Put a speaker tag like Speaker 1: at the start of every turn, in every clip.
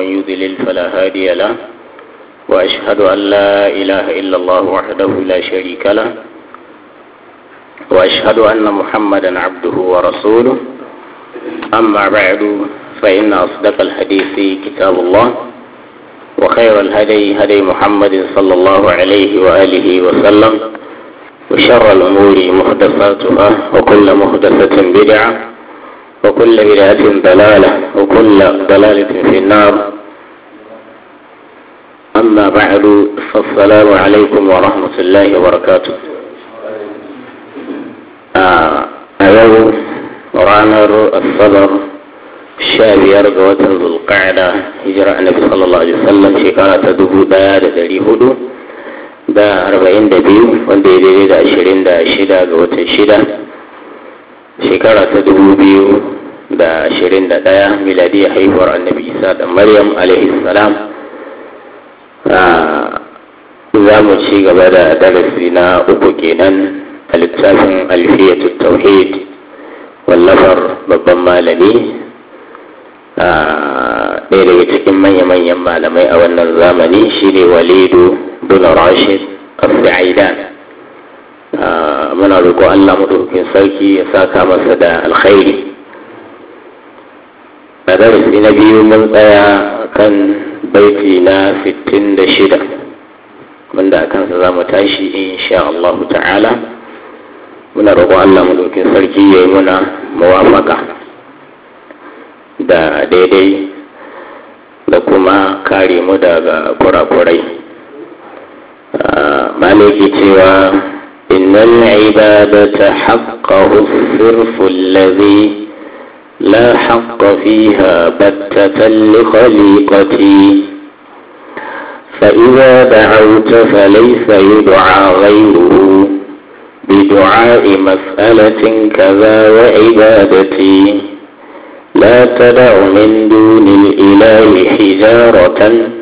Speaker 1: ومن يضلل فلا هادي له وأشهد أن لا إله إلا الله وحده لا شريك له وأشهد أن محمدا عبده ورسوله أما بعد فإن أصدق الحديث كتاب الله وخير الهدي هدي محمد صلى الله عليه وآله وسلم وشر الأمور محدثاتها وكل محدثة بدعة وكل بدعة ضلالة وكل ضلالة في النار. أما بعد فالسلام عليكم ورحمة الله وبركاته. أيوه رانر الصدر shabiyar ga watan zulqa'ada hijira annabi sallallahu alaihi wasallam shekara ta 1442 wanda ya daidai da 26 ga watan 6 shekara ta 2021 miladiyya haihuwar annabi isa da maryam alaihi salam. Za mu ci gaba da darasi na uku kenan a littafin alfiyatut tauhid wallafar babban malami ɗaya daga cikin manya-manyan malamai a wannan zamani shine Walidu bin Rashid al-Sa'aidan. Muna roƙo Allah madaukakin sarki ya saka masa da alkhairi. A darasi na biyu mun tsaya kan baiti na 66 wanda a kansa za mu tashi insha Allah ta'ala. Muna roƙo Allah madaukakin sarki ya yi muna muwafaka da daidai da kuma kare mu daga kurakurai. Maliki cewa innal ibadata haqqahu sirfu alladhi la haqqa fiha battatan li khaliqati fa idza da'awta falaysa yud'a ghayruhu bidu'a'i mas'alatin kadha wa ibadati لا تدع من دون الإله حجارة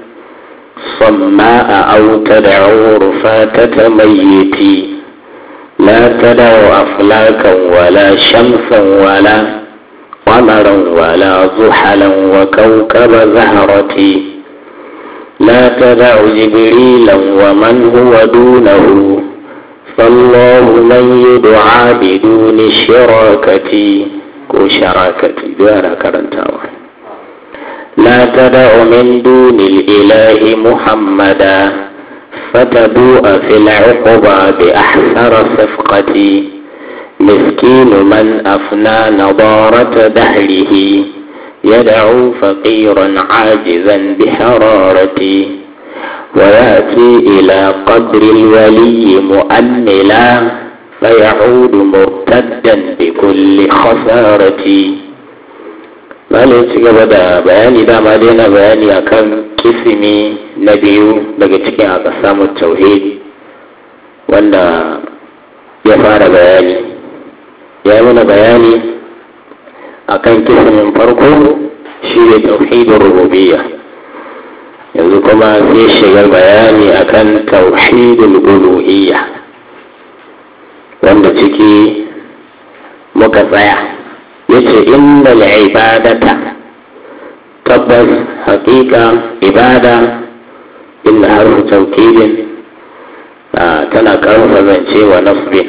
Speaker 1: صماء أو تدع رفاتة ميت لا تدع أفلاكا ولا شمسا ولا قمرا ولا زحلا وكوكب زهرة لا تدع جبريلا ومن هو دونه فالله من يدعى بدون الشراكة ko sharakati da karantawa. La tada'u min dunil ilahi muhammada fatabu'a fil 'uquba bi ahsara safqati miskinu man afna nadarata dahrihi yad'u faqiran 'ajizan bi hararati wa ya'ti ila qadri al-wali mu'ammila فيعود مرتدا بكل خسارة. malin ci gaba da bayani dama dai na bayani akan kisimi na biyu daga cikin aka samu tauhid wanda ya fara bayani ya yi mana bayani akan kisimin farko shi ne tauhidin rububiyya. Yanzu kuma sai shigar bayani akan tauhidul uluhiyya wanda ciki muka tsaya yace innal ibadata tabbas haƙiƙa ibada inna harfu tawkidin tana karfa zance wa nasbin.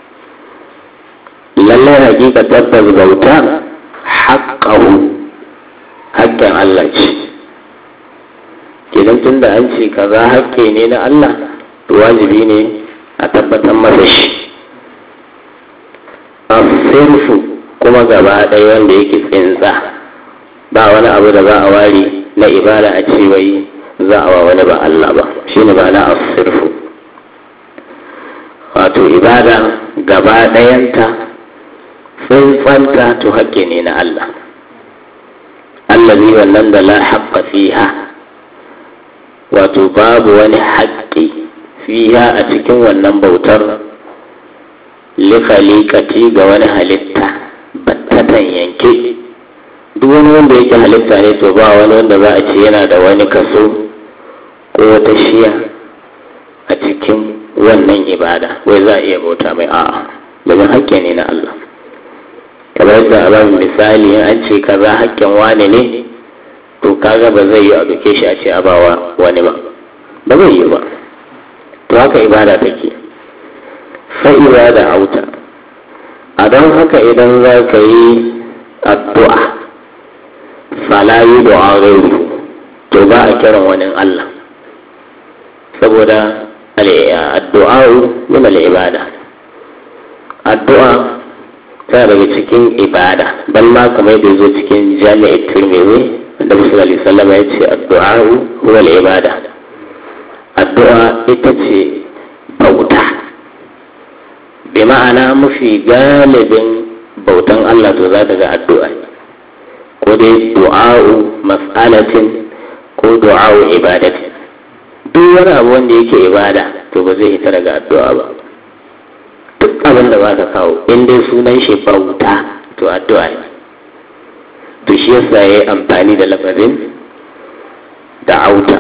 Speaker 1: lallai haƙiƙa tabbas bauta haƙƙahu haƙƙin Allah ce. Kidan tunda an ce kaza haƙƙi ne na Allah wajibi ne a tabbatar masa shi. Asirfu kuma gaba ɗaya wanda yake tsinsa ba wani abu da za a ware na ibada a ce wai za a wa wani ba Allah ba, shi ne ba na asirfu. Wato ibada gaba ɗayanta tsintsanta to haƙƙi ne na Allah. Allah ne wannan da la haƙƙa fiha, wato babu wani haƙƙi fiha a cikin wannan bautar likhaliqati ga wani halitta battatan yanke. Duk wani wanda yake halitta ne to ba wani wanda za a ce yana da wani kaso ko wata shiya a cikin wannan ibada wai za a iya bauta mai a'a, domin haƙƙi ne na Allah. kamar yadda a ban misali an ce kaza haƙƙin wani ne to kaga ba zai yi a duke shi a ce a bawa wani ba zai yi ba. To haka ibada take sai ibada auta a don haka idan za ka yi addu'a fala yi du'a gairu to ba a kiran wani Allah saboda addu'a min al-ibada, addu'a ta daga cikin ibada dan ma kamar da zo cikin jami'at Tirmidhi da Muhammad sallallahu alaihi wasallam ya ce addu'a huwa al-ibada, addu'a ita ce bauta bi ma'ana mafi galibin bautan Allah to za ta ga addu'a ko dai du'a'u mas'alatin ko du'a'u ibadatin. Duk wani abu wanda yake ibada to ba zai hita daga addu'a ba. Duk abin da ba ka kawo in dai sunan shi bauta to addu'a ne. To shi yasa ya yi amfani da lafazin da'auta.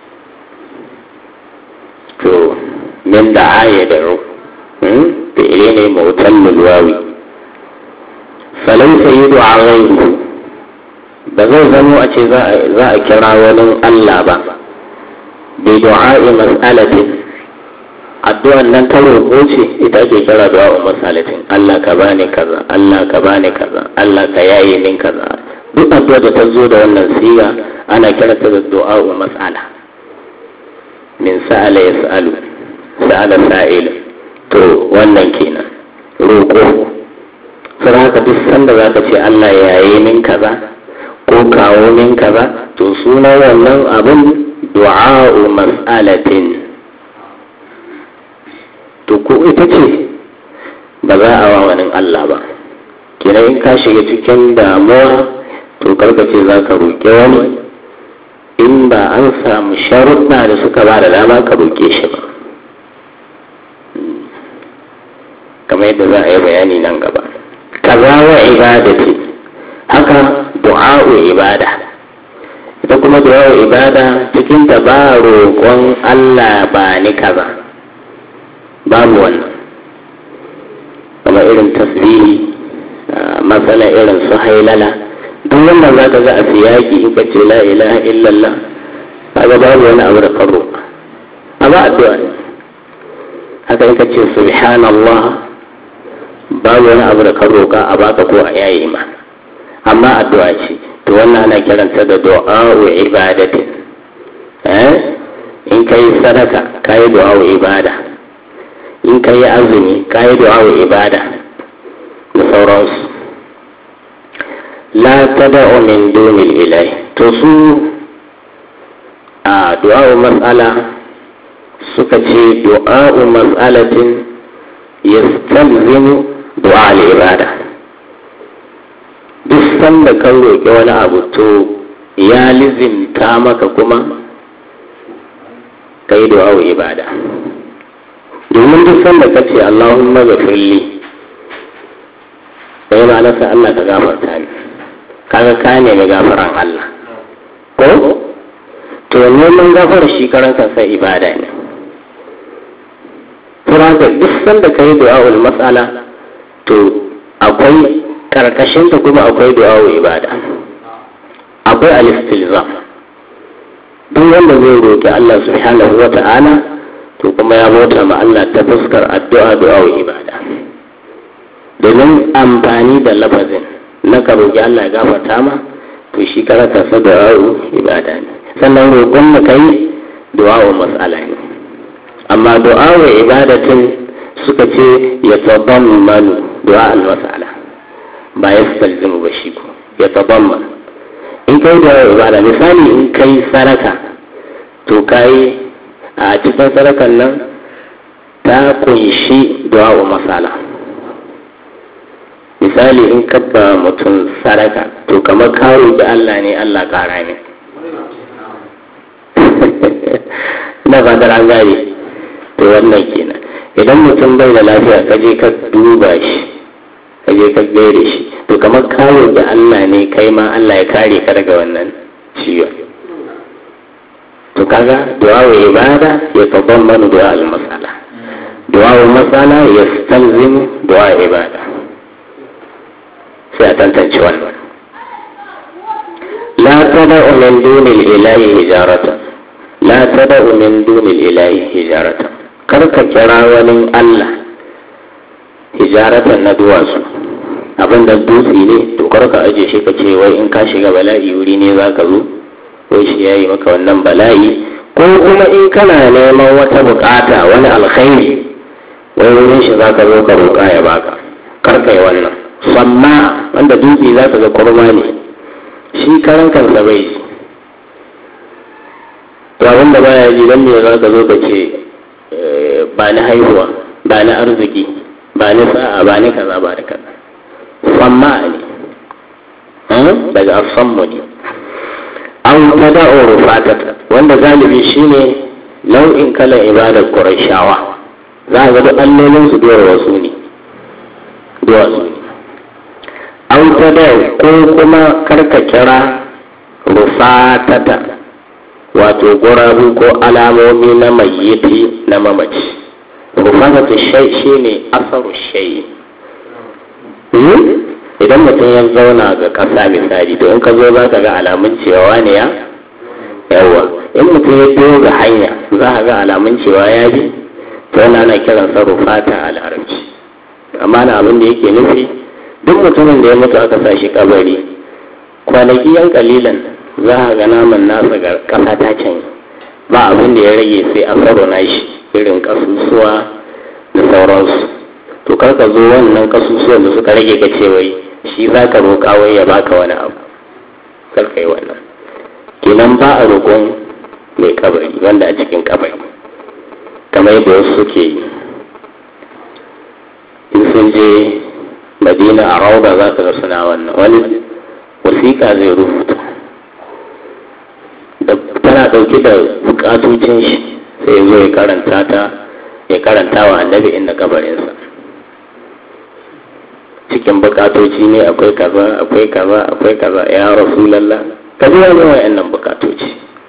Speaker 1: To min da'a ya da'u da ile ne mautan mulwawi falon sayi du'a gairu ba zai zamo a ce za a kira wani Allah ba bai du'a'i mas'alatin, addu'an nan ta roƙo ce ita ake kira du'a'u mas'alatin, Allah ka bani kaza, Allah ka bani kaza, Allah ka yaye min kaza. Duk addu'a da ta zo da wannan siga ana kira ta da du'a'u mas'ala. Min sa'ala yas'alu, sa'ala sa'il. To wannan kenan roƙo. Sai haka duk sanda za ka ce Allah yaye min kaza ko kawo min kaza to sunan wannan abin du'a'u mas'alatin. To ko ita ce ba za a wa wani Allah ba. Kenan in ka shiga cikin damuwa to karka ce za ka roƙe wani in ba an samu sharuɗa da suka ba da dama ka roƙe shi ba, kamar yadda za a yi bayani nan gaba. Kaza wa ibadati, haka du'a'u ibada. Ita kuma du'a'u ibada cikin ta ba roƙon Allah ba ni kaza, babu wannan. Kamar irin tasbihi, matsala irin su hailala, duk wannan za ka ga a siyaki in ka ce la ilaha illallah, kaga babu wani abu da ka roƙa. A ba addu'a ne. Haka in ka ce subhanallah, babu wani abu da ka roƙa a baka ko a yayi ma, amma addu'a ce. To wannan ana kiranta da du'a'u ibadatin. In kai sadaka kai du'a'u ibada, in kai azumi kai du'a'u ibada da sauransu. La tad'u min dunil ilahi, to su a du'a'u mas'ala suka ce du'a'u mas'alatin yastalzimu du'a al-ibada. Duk sanda kan roƙi wani abu to ya lizimta maka kuma kai du'a ibada. Domin duk sanda ka ce Allahumma ghafirli, sai ma nasa Allah ka gafarta ni, kaga ka nemi gafaran Allah ko to neman gafara shi karan kansa ibada ne. Kuma da duk sanda ka yi du'a'ul mas'ala to akwai karkashin ta kuma akwai du'a'ul ibada, akwai al-istilzam. Duk wanda zai roƙi Allah subhanahu wa ta'ala to kuma ya bauta ma Allah ta fuskar addu'a du'a'ul ibada. Domin amfani da lafazin na ka roƙi Allah ya gafarta ma to shi karanta sa du'a'ul ibada ne. Sannan roƙon da kai du'a'ul mas'ala ne. Amma du'a'u ibadatin suka ce ya tabammanu du'a al-mas'ala, ba ya stalzimu ba shi ko ya tabammanu. In kai du'a ibada, misali in kai saraka to kai a cikin sarakan nan ta kunshi du'a'u mas'ala. Misali in kabba mutum saraka to kamar karo da Allah ne, Allah kara ne. Na fadar an gane. To wannan kenan idan mutum bai da lafiya ka je ka duba shi, ka je ka gaire shi, to kamar kawo da Allah ne kai ma Allah ya kare ka daga wannan ciwon. To kaga du'a wa ibada ya tabammanu du'a al-mas'ala, du'a wa mas'ala yastalzimu du'a ibada. Sai a tantance wannan. la tada'u min dunil ilahi hijaratan, la tada'u min dunil ilahi hijaratan, kar ka kira wani Allah hijaratan na duwatsu, abinda dutse ne to kar ka aje shi ka ce wai in ka shiga bala'i wuri ne za ka zo wai shi yayi maka wannan bala'i, ko kuma in kana neman wata bukata wani alkhairi wai wurin shi za ka zo ka roƙa ya baka, kar ka yi wannan. Samma wanda dutse za ka ga kurma ne, shi karan kansa bai ji, to abinda baya ji dan me za ka zo ka ce ba ni haihuwa, ba ni arziki, ba ni sa'a, ba ni kaza, ba ni kaza. Samma ne daga asammu ne. An tada'u rufatata, wanda galibi shine nau'in kalan ibadar Qurayshawa, za a ga duk allolin su duwatsu ne. An tada'u ko kuma karka kira rufatata, wato gurabu ko alamomi na mayyiti na mamaci. Rufatata shay shine asaru shay. Idan mutum ya zauna ga ƙasa misali, to in ka zo za ka ga alamun cewa ne ya yawa, in mutum ya biyo ga hanya za ka ga alamun cewa ya bi, to yana ana kiran sa rufata a larabci. Amma na abin da yake nufi duk mutumin da ya mutu aka sa shi kabari, kwanaki yan kalilan za ka ga naman nasa ga ƙasa ta canyi, ba abin da ya rage sai a tsaro na shi irin ƙasusuwa da sauransu. To karka zo wannan ƙasusuwan da suka rage ka ce wai shi za ka roƙa wai ya baka wani abu, karka yi wannan. Kenan ba a roƙon mai kabari wanda a cikin kabari, kamar yadda wasu suke yi. In sun je Madina a rauda za ka ga suna wannan, wani wasiƙa zai rubuta da tana ɗauke da buƙatocin shi, sai ya zo ya karanta wa annabi inda kabarinsa. Cikin bukatoci ne akwai kaza, akwai kaza, akwai kaza, ya Rasulallah ka biya ne wa'annan bukatoci.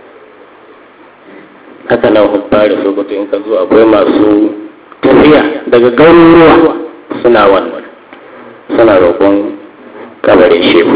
Speaker 1: Haka nan hubbari Sokoto in ka zo akwai masu tafiya daga garuruwa suna wannan, suna roƙon kabarin shehu.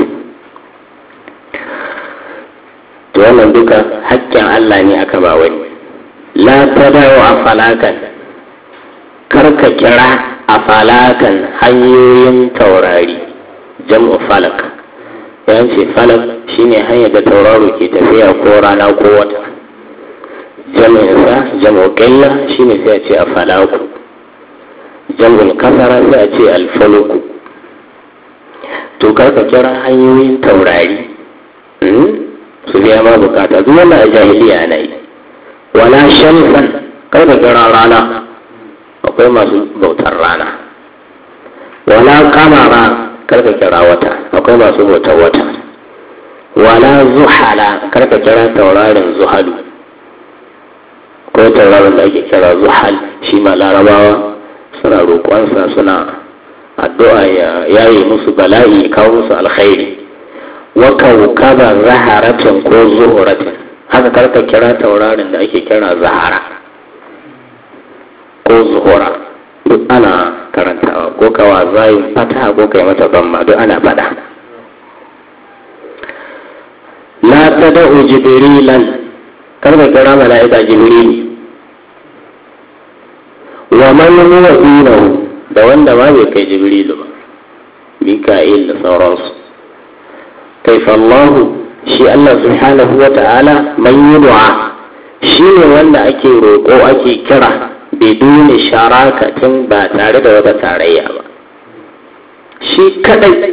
Speaker 1: To wannan duka haƙƙin Allah ne aka ba wani. La tada'u afalakan, karka kira afalakan hanyoyin taurari, jam'u falak. Yan ce falak shine hanyar da tauraro ke tafiya ko rana ko wata. Jam'insa jam'u qilla shine sai a ce afalaku. Jam'ul kasara sai a ce alfaluku. To karka kira hanyoyin taurari su biya ma bukata, duk wannan a jahiliya na yi. Wala shamsan, karka kira rana, akwai masu bautar rana. Wala kamara, karka kira wata, akwai masu bautar wata. Wala zuhala, karka kira taurarin zuhalu, ko taurarin da ake kira zuhal, shi ma larabawa suna roƙonsa, suna addu'a ya yaye musu bala'i, ya kawo musu alkhairi. Wa kawkaba zaharatin ko zuhuratin, haka karka kira taurarin da ake kira zahara ko zuhura, duk ana karantawa, ko kawa zayin fata ko kai mata zamma, duk ana fada. La tada'u jibrilan, karka kira mala'ika jibril. Wa man huwa dunahu, da wanda ma bai kai jibrilu ba, mika'il da sauransu. Kaifa Allah, shi Allah subhanahu wa ta'ala man yud'a, shi ne wanda ake roƙo ake kira biduni sharakatin, ba tare da wata tarayya ba, shi kadai.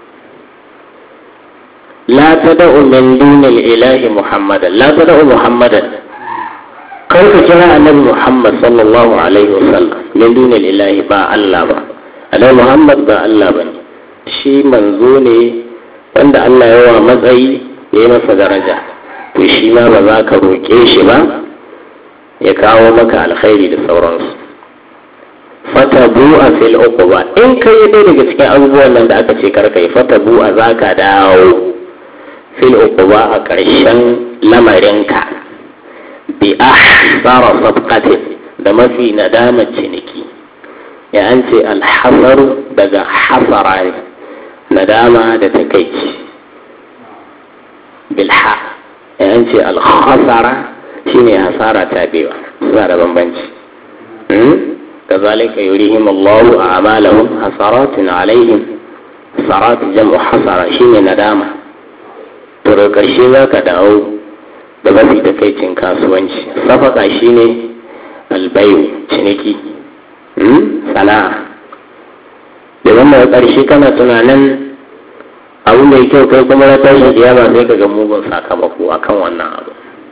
Speaker 1: La tada'u min dunil ilahi Muhammadan, la tada'u Muhammadan, kar ka kira annabi Muhammad sallallahu alaihi wasallam min dunil ilahi, ba Allah ba. Annabi Muhammad ba Allah ba ne, shi manzo ne wanda Allah ya wa matsayi, ya yi masa daraja. To shi ma ba za ka roƙe shi ba ya kawo maka alkhairi da sauransu. Fatabu'a fil uquba, in kai dai daga cikin abubuwan nan da aka ce karka yi, fatabu'a za ka dawo fil uquba a ƙarshen lamarinka bi ahsara sabqatin, da mafi nadamar ciniki. Ya an ce alhasaru daga hasara ne, nadama da takaici. bilha yan ce al-khasara shine hasara tabewa suna da bambanci kazalika yurihim Allahu a'malahum hasaratun alaihim hasarat jam'u hasara shine nadama to da karshe zaka dawo da mafi takaicin kasuwanci safaka shine albayu ciniki sana'a da wannan karshe kana tunanin abu mai kyau kai kuma na tashi kiyama sai ka ga mugun sakamako akan wannan abu.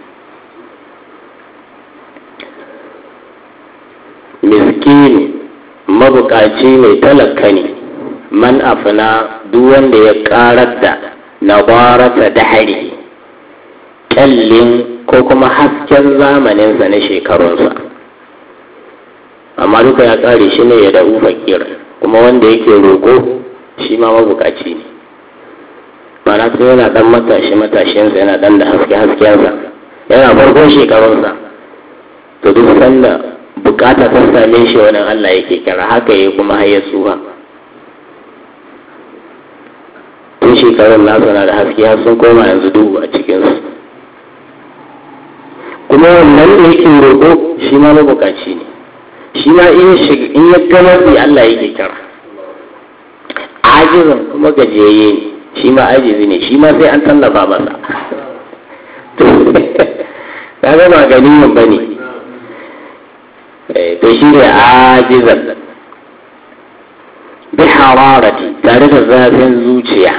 Speaker 1: Miskini mabukaci mai talaka ne man afina duk wanda ya karar da nabarata dahari kyallin ko kuma hasken zamaninsa na shekarunsa, amma duka ya kare shi ne ya da'u fakir, kuma wanda yake roƙo shi ma mabukaci ne, mana sai yana dan matashinsa yana dan da haskensa yana farkon shekarunsa, to duk sanda bukata ta same shi wani Allah yake kira, haka yi kuma har ya tsuha tun shekarun nasa na da haske har sun koma yanzu duhu a cikinsu, kuma wannan da yake roƙo shi ma mabukaci ne, shi ma in ya gama sai Allah yake kira. Ajizan kuma gajiyayye ne, shi ma ajizi ne, shi ma sai an tallafa masa to kaga ba ganiyin ba ne, to shi ne ajizan bi hararati tare da zafin zuciya,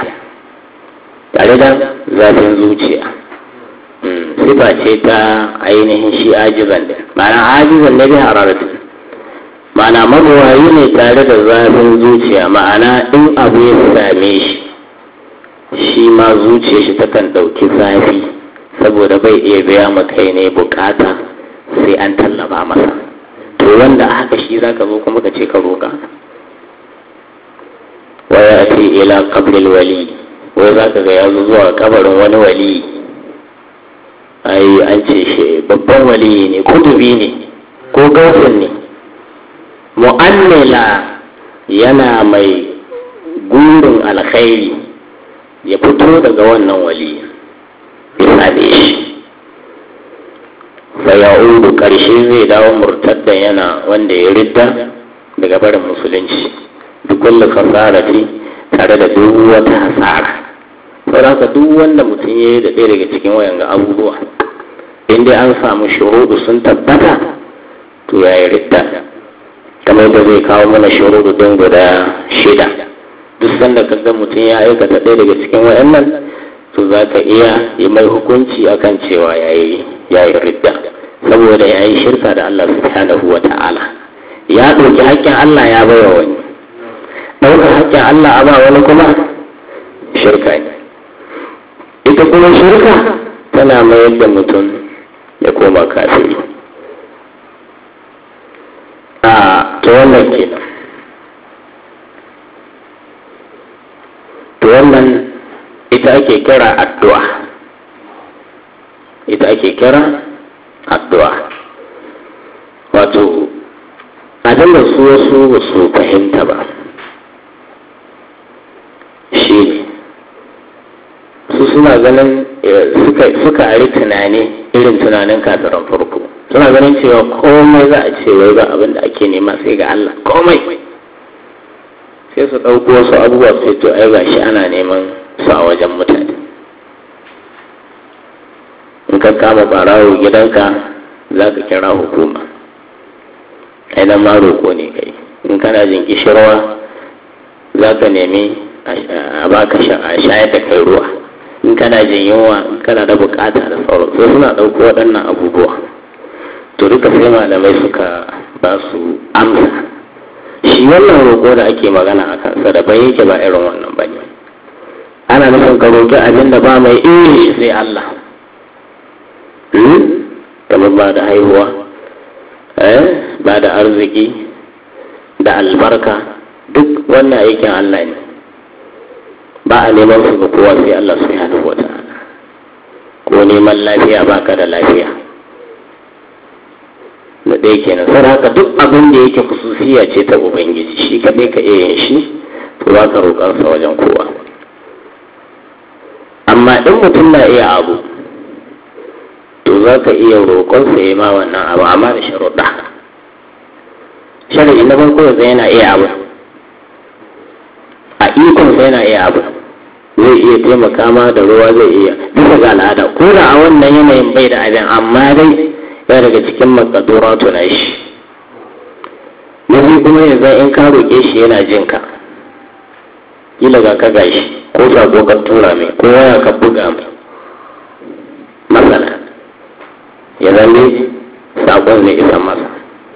Speaker 1: sifa ce ta ainihin shi ajizan da ma'ana ajizan na bi hararati, ma'ana mabuwayi ne tare da zafin zuciya, ma'ana in abu ya same shi ma zuciya shi takan ɗauki zafi saboda bai iya biya kai ne bukata sai an tallafa masa, to wanda haka shi zaka zo kuma ka ce ka roƙa. Waya ce ila qabril wali, wai zaka ga ya zo zuwa kabarin wani wali, ai an ce shi babban wali ne, kudubi ne ko gausin ne, mu'annila yana mai gurin alkhairi ya fito daga wannan wali bisa da shi, sai ya udu karshe zai dawo murtaddan yana wanda ya ridda daga barin musulunci, duk wanda kasarati tare da duk wata hasara. Saboda haka duk wanda mutum ya yi da ɗaya daga cikin wayan ga abubuwa, inda an samu shuruɗu sun tabbata to ya yi ridda, kamar da zai kawo mana shuruɗu din guda 6. Duk sanda ka ga mutum ya aikata ɗaya daga cikin wayannan to za ka iya yi mai hukunci akan cewa ya yi ridda, saboda ya yi shirka da Allah subhanahu wa ta'ala, ya ɗauki haƙƙin Allah ya baiwa wani, ɗaukar haƙƙin Allah a ba wani kuma shirka ne, ita kuma shirka tana mayar da mutum ya koma kafiri. To wannan kenan, to wannan ita ake kira addu'a, wato abin da su wasu ba su fahimta ba shi ne su suna ganin suka ari tunani irin tunanin kafiran farko, suna ganin cewa komai za a ce wai ba abin da ake nema sai ga Allah, komai sai su ɗauko wasu abubuwa sai to ai gashi ana neman su a wajen mutane. In ka kama barawo gidanka za ka kira hukuma, idan ma roƙo ne kai. In kana jin kishirwa za ka nemi a baka a shayar da kai ruwa, in kana jin yunwa, in kana da bukata da sauran, sai suna ɗauko waɗannan abubuwa. To duka sai malamai suka ba su amsa, shi wannan roƙo da ake magana a kansa da bai yake ba irin wannan ba ne. Ana nufin ka roƙi abin da ba mai iya shi sai Allah, kamar ba da haihuwa, ba da arziki, da albarka, duk wannan aikin Allah ne, ba a neman su ga kowa sai Allah subhanahu wa ta'ala. Ko neman lafiya baka da lafiya da ɗaya kenan. Sai haka duk abin da yake khususiya ce ta Ubangiji, shi kaɗai ka iya yin shi, to ba ka roƙarsa wajen kowa. amma in mutum na iya abu to za ka iya roƙonsa ya ma wannan abu amma da sharuɗa. Sharaɗi na farko yanzu yana iya abu, a ikonsa yana iya abu, zai iya taimaka ma da ruwa, zai iya bisa ga al'ada ko da a wannan yanayin bai da abin, amma dai ya daga cikin makaduratu na shi. Yanzu kuma yanzu in ka roƙe shi yana jin ka, kila ga ka gashi ko sako ka tura mai ko waya ka buga mai masana, ya zane sakon zai isa masa.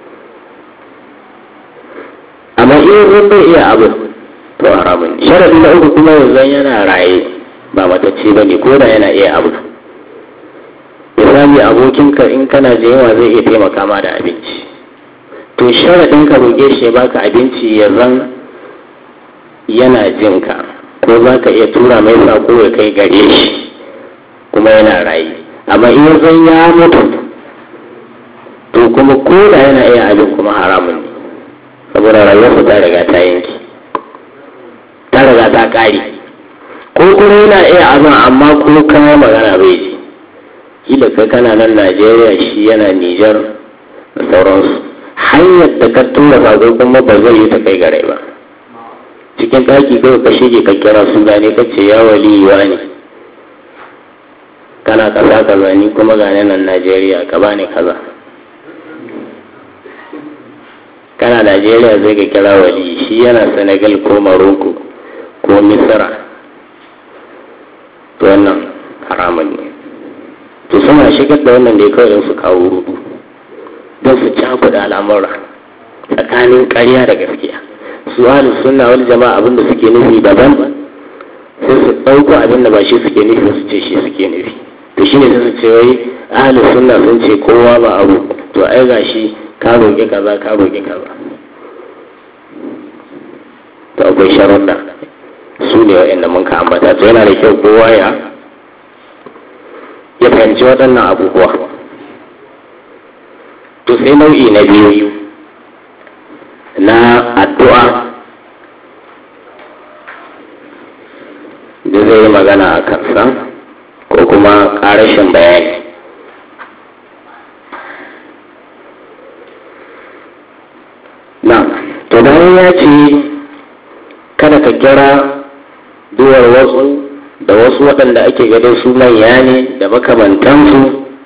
Speaker 1: Amma in bai iya abu to haramun. Sharadi na uku kuma yanzu yana raye ba matacce ba ne, ko da yana iya abu. Misali abokinka in kana da yawa zai iya taimaka ma da abinci, to sharadin ka roƙe shi ya baka abinci ya zan yana jin ka, ko za ka iya tura mai sako ya kai gare shi kuma yana raye. Amma in zan ya mutu to kuma ko da yana iya abin kuma haramun ne, saboda rayuwarsa ta riga ta yanki, ta riga ta ƙare. Ko kuma yana iya abin amma ko kayan magana bai ji, kila kai kana nan Najeriya shi yana Nijar da sauransu, hanyar da ka tura sako kuma ba zai yi ta kai gare ba. Cikin ɗaki kawai ka shige ka kira suna ne ka ce ya waliyuwa ne, kana kaza kaza ni kuma gane nan Najeriya ka bani kaza. Kana Najeriya zai ka kira wali, shi yana Senegal ko Morocco ko Misra, to wannan haramun ne. To suna shigar da wannan da ya kawai su kawo rudu don su cakuɗa al'amura tsakanin ƙarya da gaskiya. Su ahlus sunna wal jama'a abinda suke nufi daban, sai su ɗauko abinda ba shi suke nufi su ce shi suke nufi. To shine sai su ce wai ahlus sunna sun ce kowa ba abu, to ai gashi ka roƙi kaza ka roƙi kaza. To akwai sharuɗa su ne wa'anda mun ka ambata, to yana da kyau kowa ya fahimci waɗannan abubuwa. To sai nau'i na biyu na addu'a da zai yi magana a kansa ko kuma ƙarashin bayani. Na, to bayan ya ce kada ka kira duwar wasu da wasu waɗanda ake gadon su manya ne da makamantansu,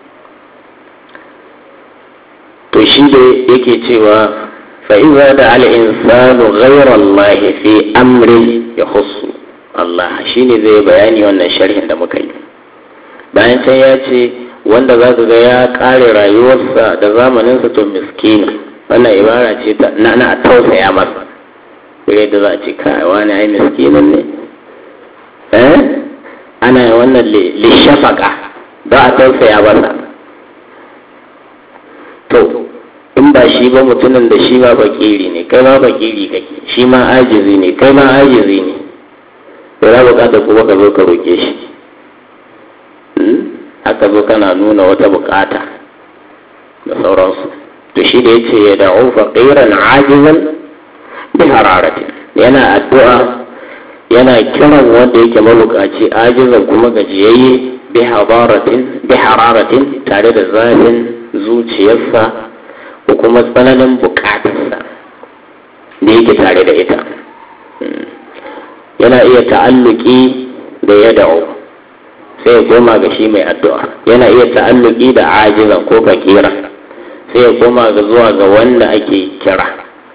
Speaker 1: to shi da yake cewa fa'iza da al'insanu ghairar Allah fi amrin ya husu Allah, shi ne zai bayani wannan sharhin da muka yi. Bayan can ya ce wanda za ga ya ƙare rayuwarsa da zamaninsa to miskini, wannan ibara ce na tausaya masa, sai da za a ce kai wani ai miskinin ne, ana yi wannan lishafaka ba a tausaya masa. To in ba shi ba mutumin da shi ma bakiri ne, kai ma bakiri kake, shi ma ajizi ne, kai ma ajizi ne, da za bukata kuma ka zo ka roƙe shi, haka zo kana nuna wata bukata da sauransu. To shi da yace ya da'u faqiran ajizan bi hararatin, yana addu'a yana kiran wanda yake mabukaci ajizan kuma gajiyayye bi hararatin tare da zafin zuciyarsa ko kuma tsananin bukatarsa da yake tare da ita. Yana iya ta'alluki da ya da'u sai ya koma ga shi mai addu'a, yana iya ta'alluki da ajizan ko fakira sai ya koma ga zuwa ga wanda ake kira.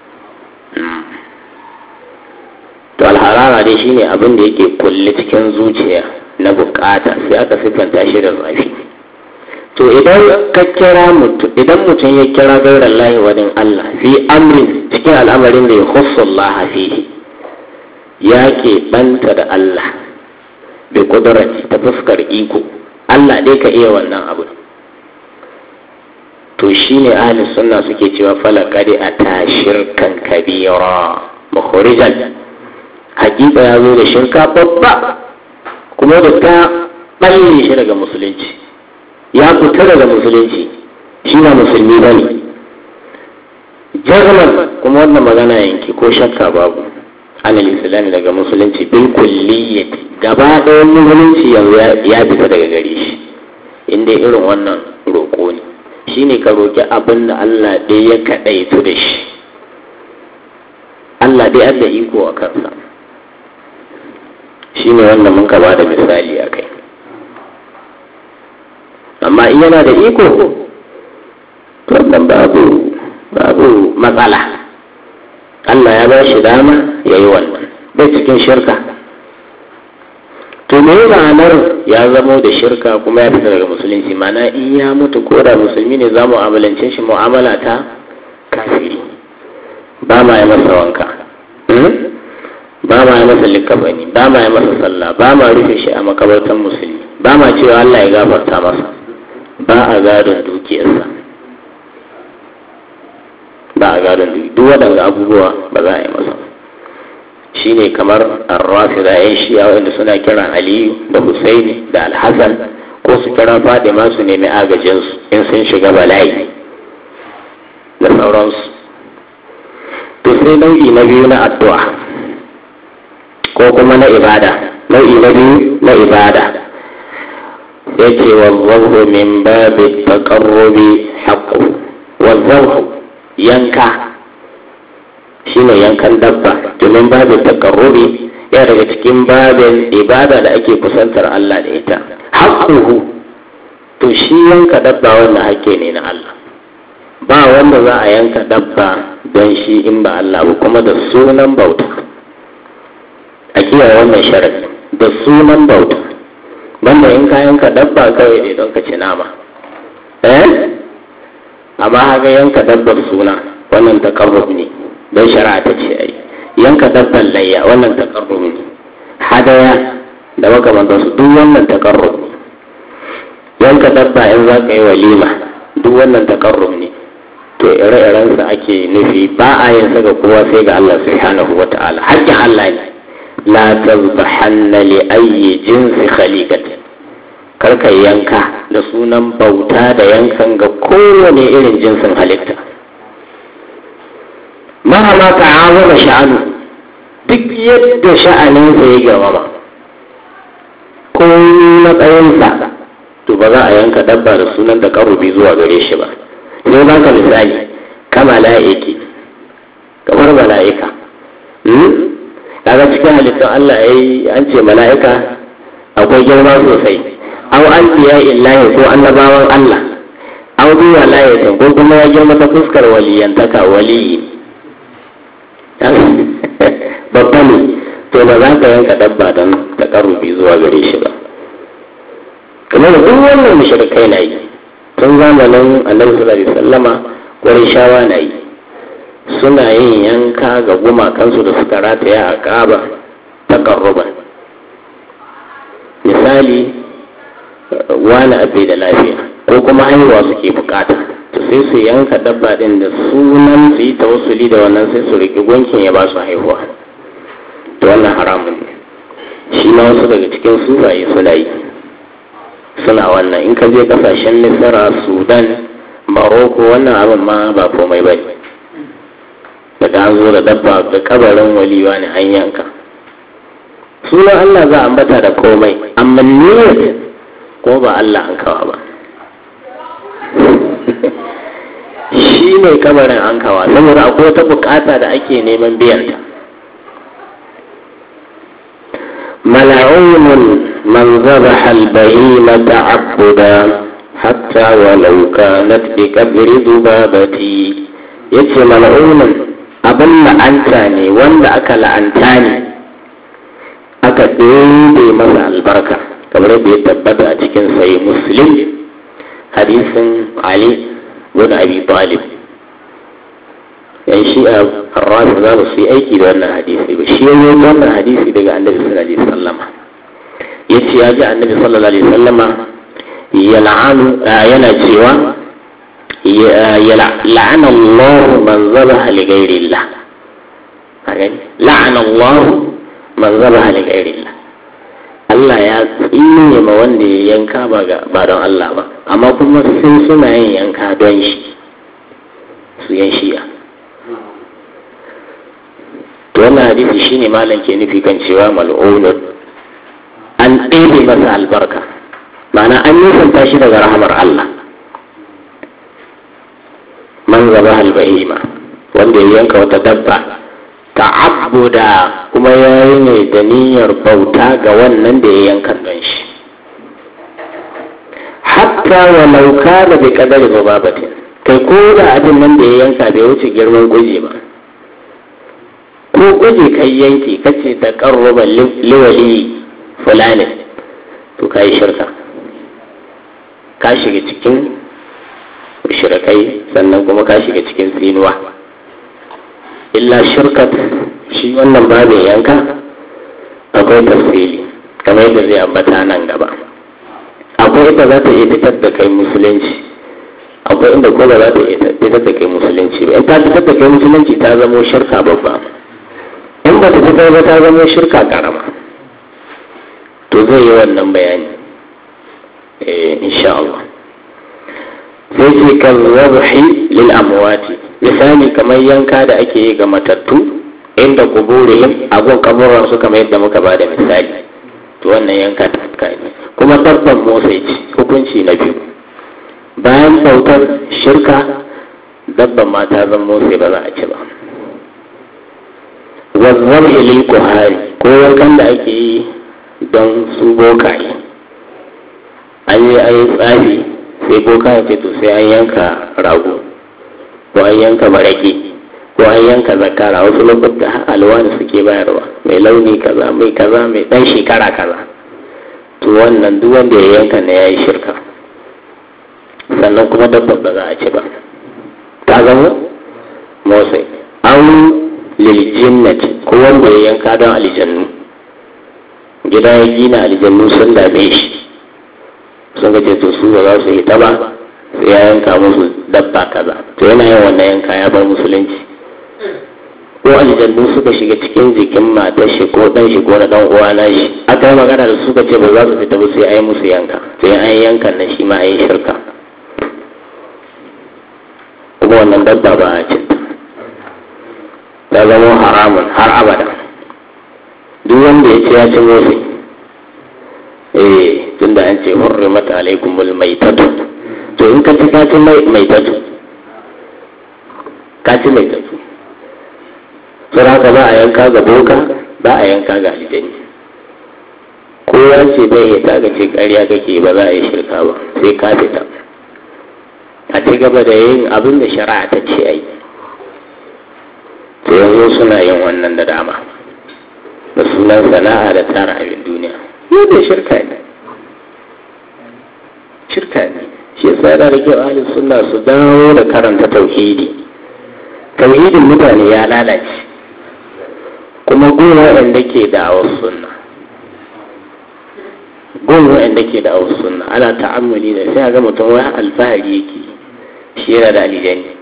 Speaker 1: To alharara dai shine abin da yake kulle cikin zuciya na bukata, sai aka siffanta shi da zafi. To idan mutum ya kira gairar lahi wani Allah fi amrin cikin al'amarin da ya khussu Allah fihi, ya ke banta da Allah bai kudurati ta fuskar iko, Allah dai ka iya wannan abu. To shine ahli sunna suke cewa falaqad atashirkan kabira mukhrijan, hakika ya zo da shirka babba kuma da ta balle shi daga musulunci, ya fita daga musulunci, shi na musulmi ba ne jazman, kuma wannan magana yanki ko shakka babu. anil islami daga musulunci bil kulliyati, gaba ɗayan musulunci yanzu ya fita daga gare shi. Inda irin wannan roƙo ne, shine ka roƙi abin da Allah dai ya kaɗaitu da shi, Allah dai an da iko a kansa, shine wanda mun ka ba da misali a kai. Amma in yana da iko, wannan babu matsala. Allah ya ba shi dama ya yi wannan, bai cikin shirka. To me ma'anar ya zamo da shirka kuma ya fita daga musulunci? Mana in ya mutu ko da musulmi ne za mu amalance shi mu'amala ta kafiri, ba ma yi masa wanka, ba ma yi masa likafani, ba ma yi masa sallah, ba ma rufe shi a makabartan musulmi, ba ma cewa Allah ya gafarta masa, ba a gadon dukiyarsa, ba a gadon duk waɗanda abubuwa ba za a yi masa. Shi ne kamar arrafida yan shi'a wanda suna kiran Aliyu da Husaini da Alhassan, ko su kira Fadima su nemi agajinsu in sun shiga bala'i da sauransu. To sai nau'i na biyu na addu'a ko kuma na ibada. Nau'i na biyu na ibada yake wazzahu min babi taqarrubi haqqu. Wazzahu yanka shine yankan dabba, domin babin takarrubi ya daga cikin babin ibada da ake kusantar Allah da ita. Haƙƙuhu, to shi yanka dabba wanda hakke ne na Allah, ba wanda za a yanka dabba don shi in ba Allah ba, kuma da sunan bauta. A kiyaye wannan sharadi, da sunan bauta, banda in ka yanka dabba kawai ne don ka ci nama, amma haka yanka dabbar suna wannan takarrub ne, don shari'a ta ce ai yanka dabban layya wannan takarrub ne, hadaya da makamantar su duk wannan takarrub ne, yanka dabba in za ka yi walima duk wannan takarrub ne. To ire-irensa ake nufi, ba a yin saka kowa sai ga Allah subhanahu wa ta'ala. Hakkin Allah ne, la tazbahanna li ayyi jinsi khaliqatin, karka yanka da sunan bauta da yankan ga kowane irin jinsin halitta. Mahama ta'azama sha'anu, duk yadda sha'aninsa ya girmama ko matsayinsa, to ba za a yanka dabba da sunan da karubi zuwa gare shi ba. Sai ba ka misali ka mala'iki, kamar mala'ika, kaga cikin halittun Allah an ce mala'ika akwai girma sosai. Aw anbiya illahi, ko annabawan Allah, aw bi walayatin, ko kuma ya girma ta fuskar waliyantaka, waliyi babba ne, to ba za ka yanka dabba don takarrubi zuwa gare shi ba. Kamar duk wannan mushrikai na yi tun zamanin Annabi sallallahu alaihi wasallama, Qurayshawa na yi, suna yin yanka ga gumakansu da suka rataya a Kaaba takarruban. Misali, wani abai da lafiya ko kuma haihuwa suke bukata, to sai su yanka dabba din da sunan su yi tawassuli da wannan, sai su riki gunkin ya ba su haihuwa. To wannan haramun ne, shi ma wasu daga cikin sufaye suna wannan. In ka je kasashen Misra, Sudan, Maroko, wannan abin ma ba komai ba ne, daga an zo da dabba da kabarin waliwa ne an yanka, sunan Allah za a ambata da komai, amma niyyar ko ba Allah an kawa ba. Shi ne kabarin an kawa, saboda akwai wata bukata da ake neman biyanta. Mal'unun man zabaha al-bahima ta'abbuda hatta walau kanat bi qabri dubabati. Yace mal'unun abin la'anta ne, wanda aka la'anta ne, aka ɗebe masa albarka, kamar da ya tabbata a cikin sahih Muslim, hadisin Ali bin Abi Talib. Yan shi'a arrafi za su yi aiki da wannan hadisi ba, shi yayi wannan hadisi daga Annabi sallallahu alaihi wasallama. Yace ya ji Annabi sallallahu alaihi wasallama yana cewa la'ana Allah man zabaha li ghairi Allah. La'ana Allah man zabaha li ghairi Allah. Allah ya tsine ma wanda ya yanka ba don Allah ba, amma kuma sun suna yin yanka don shi, su yan shi'a. To to wannan hadisi shine malam ke nufi kan cewa mal'unun an ɗebe masa albarka, ma'ana an nisanta shi daga rahamar Allah. Man zaba albahima, wanda ya yanka wata dabba ta'abbuda, kuma yayi ne da niyyar bauta ga wannan da ya yanka don shi, hatta walau kana bi qadari babatin, kai ko da abin nan da ya yanka bai wuce girman guje ba, ko guje kai yanki kace ta qarruba liwali fulani, to kai shirka, ka shiga cikin shirkai, sannan kuma ka shiga cikin tsinuwa. Illa shirkat, shi wannan babin yanka akwai tafsiri kamar yadda zai ambata nan gaba. Akwai inda za ta iya fitar da kai musulunci, akwai inda kuma za ta iya fitar da kai musulunci ba. In ta fitar da kai musulunci ta zamo shirka babba, in ba ta fitar ba ta zamo shirka karama. To zai yi wannan bayani insha Allah. Sai ce kan zabuhi lil amwati, misali kamar yanka da ake yi ga matattu inda kuburihim abun kaburan su, kamar yadda muka bada misali. To wannan yanka ta kai kuma dabban motsa ce, hukunci na biyu bayan bautar shirka, dabban ma ta zan motsa ba za a ci ba. Wazzar ilil kuhari, ko yankan da ake yi don su bokaye, an yi tsafi sai boka ya ce to sai an yanka rago, ko an yanka maraki, ko an yanka zakara. Wasu lokuta alwani suke bayarwa, mai launi kaza, mai kaza, mai dan shekara kaza. To wannan duk wanda ya yanka ne ya yi shirka, sannan kuma dabbar ba za a ci ba, ta zama motsai. An liljinnati, ko wanda ya yanka don aljannu, gida ya gina aljannu sun dame shi, sun gaje to su ba za su yi ta ba, sai ya yanka musu dabba kaza. To yana yin wannan yanka ya bar musulunci. Ko aljannu suka shiga cikin jikin matar shi ko dan shi ko na dan uwa na shi, aka yi magana da suka ce ba za su fita ba sai a yi musu yanka, sai an yanka na shi ma a yi shirka, kuma wannan dabba ba a cin ta zama haramun har abada. Duk wanda ya ce ya ci motsi, tunda an ce hurrimat alaikumul maitatu, to in ka ci ka ci maitatu, ka ci maitatu. Sai haka ba a yanka ga boka, ba a yanka ga aljani. Ko ya ce bai yi ta ce ƙarya kake, ba za a yi shirka ba, sai ka fita a ci gaba da yin abin da shari'a ta ce a yi. To yanzu suna yin wannan da dama, da sunan sana'a da tara abin duniya. Yau da shirka ne, shirka ne. Shi yasa yana da kyau ahlus sunna su dawo da karanta tauhidi. Tauhidin mutane ya lalace, kuma gun waɗanda ke da'awar sunna, gun waɗanda ke da'awar sunna ana ta'ammuli da sai ga mutum wai alfahari yake shi yana da alijani.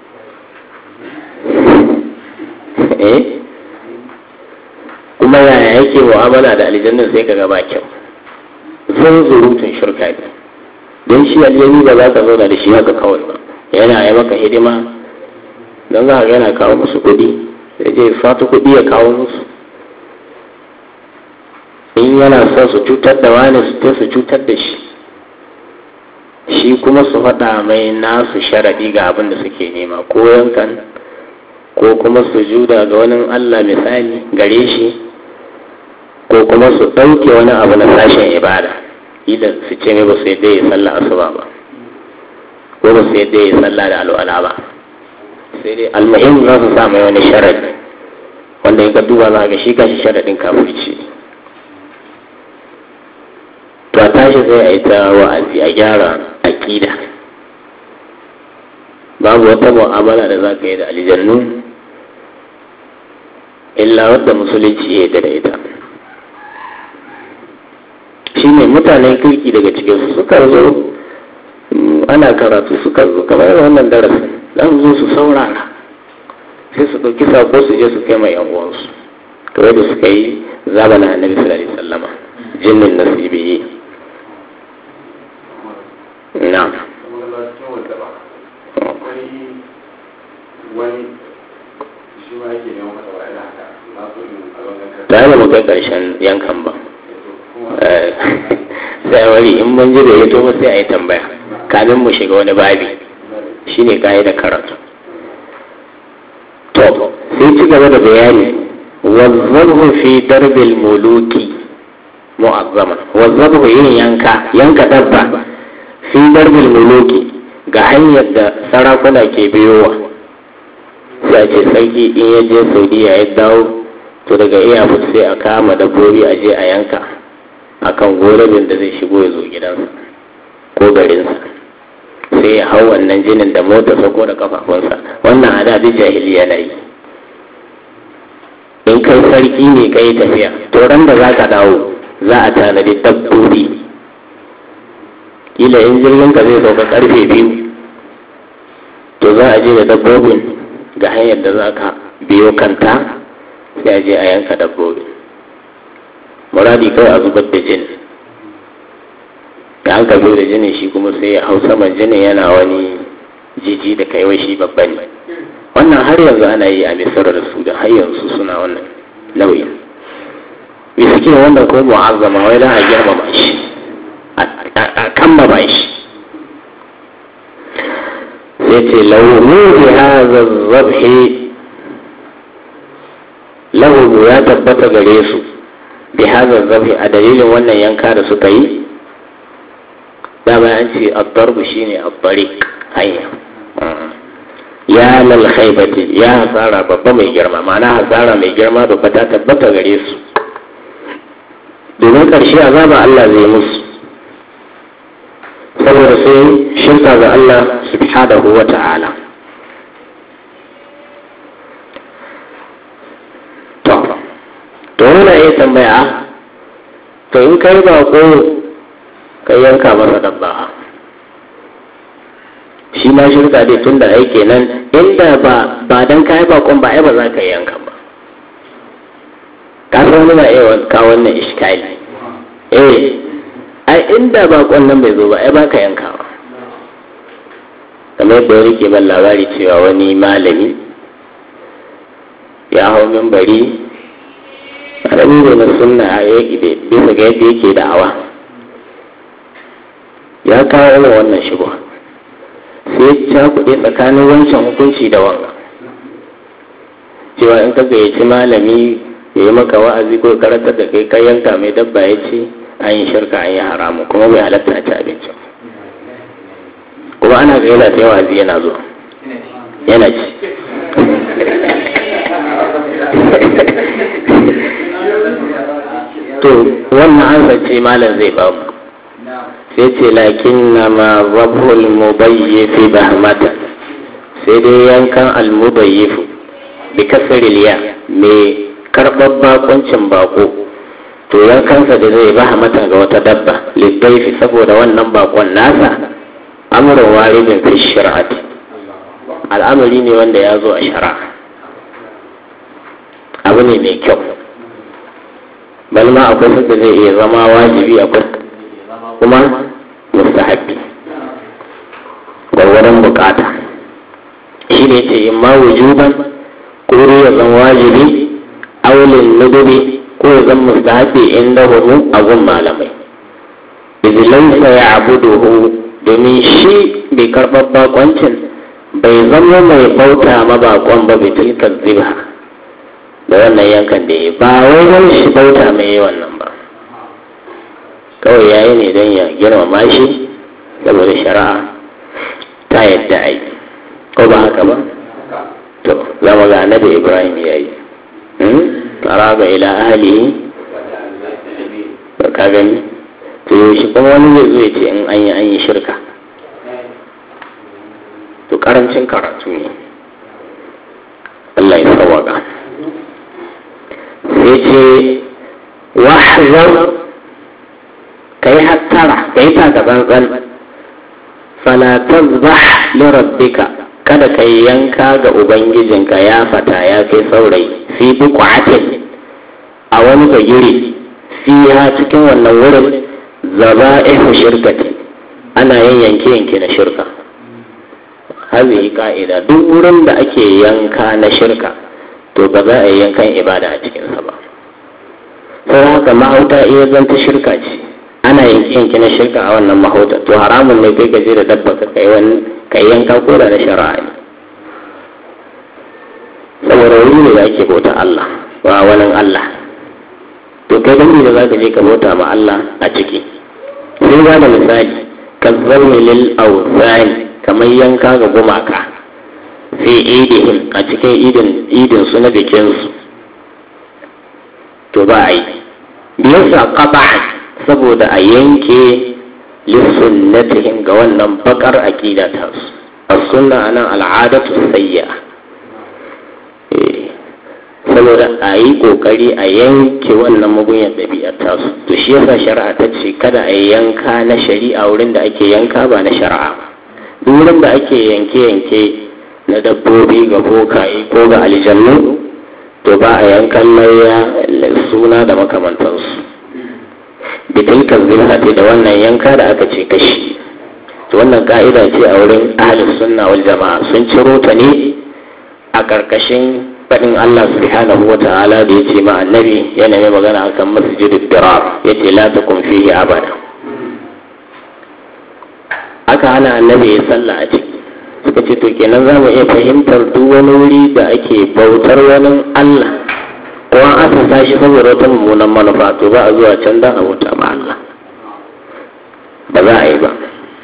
Speaker 1: Kuma yaya yake mu'amala da aljannin sai kaga ba kyau, zan zurutun shirka ne. Don shi aljani ba za ka zauna da shi haka kawai ba, yana yi maka hidima, don za ka yana kawo musu kuɗi, sai je fata kuɗi ya kawo musu. In yana son su cutar da wani su cutar da shi, shi kuma su faɗa mai nasu sharadi ga abin da suke nema, ko yankan ko kuma su juda ga wani Allah misali gare shi, ko kuma su ɗauke wani abu na sashen ibada, idan su ce mai ba su yadda ya sallah asuba ba, ko ba su yadda ya sallah da alwala ba, sai dai almuhim za su sa mai wani sharadi wanda ya ka duba za ga shi kashi sharadin kafirci. To a tashi zai a yi ta wa'azi a gyara aƙida. Babu wata mu'amala da za ka yi da aljannu illa wadda musulunci ya yi da ita. Shi ne mutanen kirki daga cikinsu suka zo ana karatu, suka zo kamar wannan darasin, za su zo su saurara, sai su ɗauki sako su je su kai mai yan uwansu, kawai da suka yi zamanin annabi sallallahu alaihi wasallama, jinnin nasibi yi. Na'am.
Speaker 2: Wani shi ma yake neman masa wa'ala haka, ba
Speaker 1: mu kai ƙarshen yankan ba, sai a wari in mun ji da ya to sai a yi tambaya kamin mu shiga wani babi shine da karatu. To sai ci gaba da bayani wazzabhu fi darbil muluki mu'azzaman, wazzabhu yin yanka dabba fi darbil muluki ga hanyar da sarakuna ke biyowa. Sai ce sarki in ya je Saudiya ya dawo to daga iya sai a kama dabbobi a je a yanka akan gorabin da zai shigo ya zo gidansa ko garinsa, sai ya hau wannan jinin da motarsa ko da kafafunsa. wannan hada da jahiliya na yi. In kai sarki ne kai tafiya to ran da za ka dawo za a tanadi dabbobi, kila in jirgin ka zai sauka karfe 2 to za a je da dabbobin ga hanyar da za ka biyo kanta, sai a je a yanka dabbobi. Muradi kawai a zubar da jini, da an ka biyo da jini shi kuma sai ya hau saman jini yana wani jiji da kaiwa shi babba ne. Wannan har yanzu ana yi a Misira da Sudan, har yanzu suna wannan nauyin. Suke wannan ko mu'azzama wai da a girmama shi, a kammama shi. Sai ce lahu bi hadha zabhi, lahu ya tabbata gare su bi hadha zabhi a dalilin wannan yanka da suka yi. Dama an ce ad-darbu shine ad-tariq, hanya. Ya lal khaybati, ya hasara babba mai girma, ma'ana hasara mai girma babba ta tabbata gare su, domin ƙarshe azaba Allah zai musu saboda sai shirka ga Allah subhanahu wa ta'ala. To wani ya tambaya, to in kai ba ko kai yanka masa dabba, shi ma shirka dai tun da aike nan, inda ba don kayi bakon ba ai ba za ka yi yankan ba. Kasar muna iya kawo wannan iskali, ai inda bakon nan bai zo ba ai ba ka yankawa. Kamar yadda wani ke ban labari cewa wani malami ya hau mimbari, malami ne na sunna a yaki bisa ga yadda yake da'awa, ya kawo irin wannan shigo sai ya kuɗe tsakanin wancan hukunci da wanga, cewa in ka gayyaci malami ya yi maka wa'azi ko karatar da kai ka yanka mai dabba ya ce an yi shirka an yi haramu kuma bai halatta a ci abinci, kuma ana ga yana sai wa'azi yana zuwa yana ci. To wannan an sace malam zai bamu, sai ce lakin na ma rabul mubayyifi bahmata, sai dai yankan almubayyifu bi kasaril ya mai karɓar bakuncin bako, to yankansa da zai bahmata ga wata dabba liddaifi saboda wannan bakon nasa amurin waridin fi shari'ati, al'amari ne wanda ya zo a shari'a, abu ne mai kyau, balma akwai sadda zai iya zama wajibi, akwai kuma mustahabbi gwargwadon bukata. Shi ne ce in ma wujuban ko ya zan wajibi, aulin nudubi ko ya zan mustahabbi inda hudu a gun malamai. Izilansa ya abuduhu, domin shi bai karɓar bakoncin bai zama mai bauta ma bakon ba bitin ziba da wannan yankan da ya ba wai wani shi bauta mai yi wannan ba, kawai yayi ne don ya girmama shi saboda shari'a ta yadda a yi, ko ba haka ba? To zama ga annabi Ibrahim ya yi qaraba ila ahlihi, ba ka gani? To shi kuma wani zai zo ya ce in an yi shirka, to karancin karatu ne, Allah ya sawaka. Sai ce wahzar, kai hattara, kai taka tsantsan, fala tazbah li rabbika, kada kai yanka ga ubangijinka ya fata ya kai saurayi, fi buqatin, a wani bagire, fiha cikin wannan wurin zaba'ihu shirkati, ana yin yanke na shirka. Hazihi ka'ida, duk wurin da ake yanka na shirka to ba za a yi yankan ibada a cikinsa ba. sai haka mahauta iya zanta shirka ce, ana yanke na shirka a wannan mahauta, to haramun ne kai gaje da dabba ka kai yanka ko da na shari'a ne, saboda wuri ne da ake bauta Allah wa wani Allah, to kai dan da zaka je ka bauta ma Allah a ciki. Sai ga da misali kazzalni lil awzani, kamar yanka ga gumaka fi idihim, a cikin idin su na bikin su, to ba a yi biyarsa qata'an, saboda a yanke lissunnatihim ga wannan bakar aqida ta su. As-sunna anan al'adatu sayyi'a, saboda a yi kokari a yanke wannan mugunyar ɗabi'ar ta su. To shi yasa shari'a ta ce kada a yanka na shari'a wurin da ake yanka ba na shari'a ba. Duk wurin da ake yanke na dabbobi ga bokaye ko ga aljannu, to ba a yankan layya suna da makamantansu. Bitilkan zilhati, da wannan yanka da aka ce kashi. To wannan ka'ida ce a wurin ahlus sunna wal jama'a, sun ciro ta ne a karkashin faɗin Allah subhanahu wa ta'ala da yace ma annabi, yana mai magana akan masjidud dirar, yace la takum fihi abada. Aka hana annabi ya salla a ciki. Suka ce to kenan za mu iya fahimtar duk wani wuri da ake bautar wani Allah ko an asasa shi saboda wata mummunan manufa, to ba a zuwa can don a bauta ma Allah, ba za a yi ba.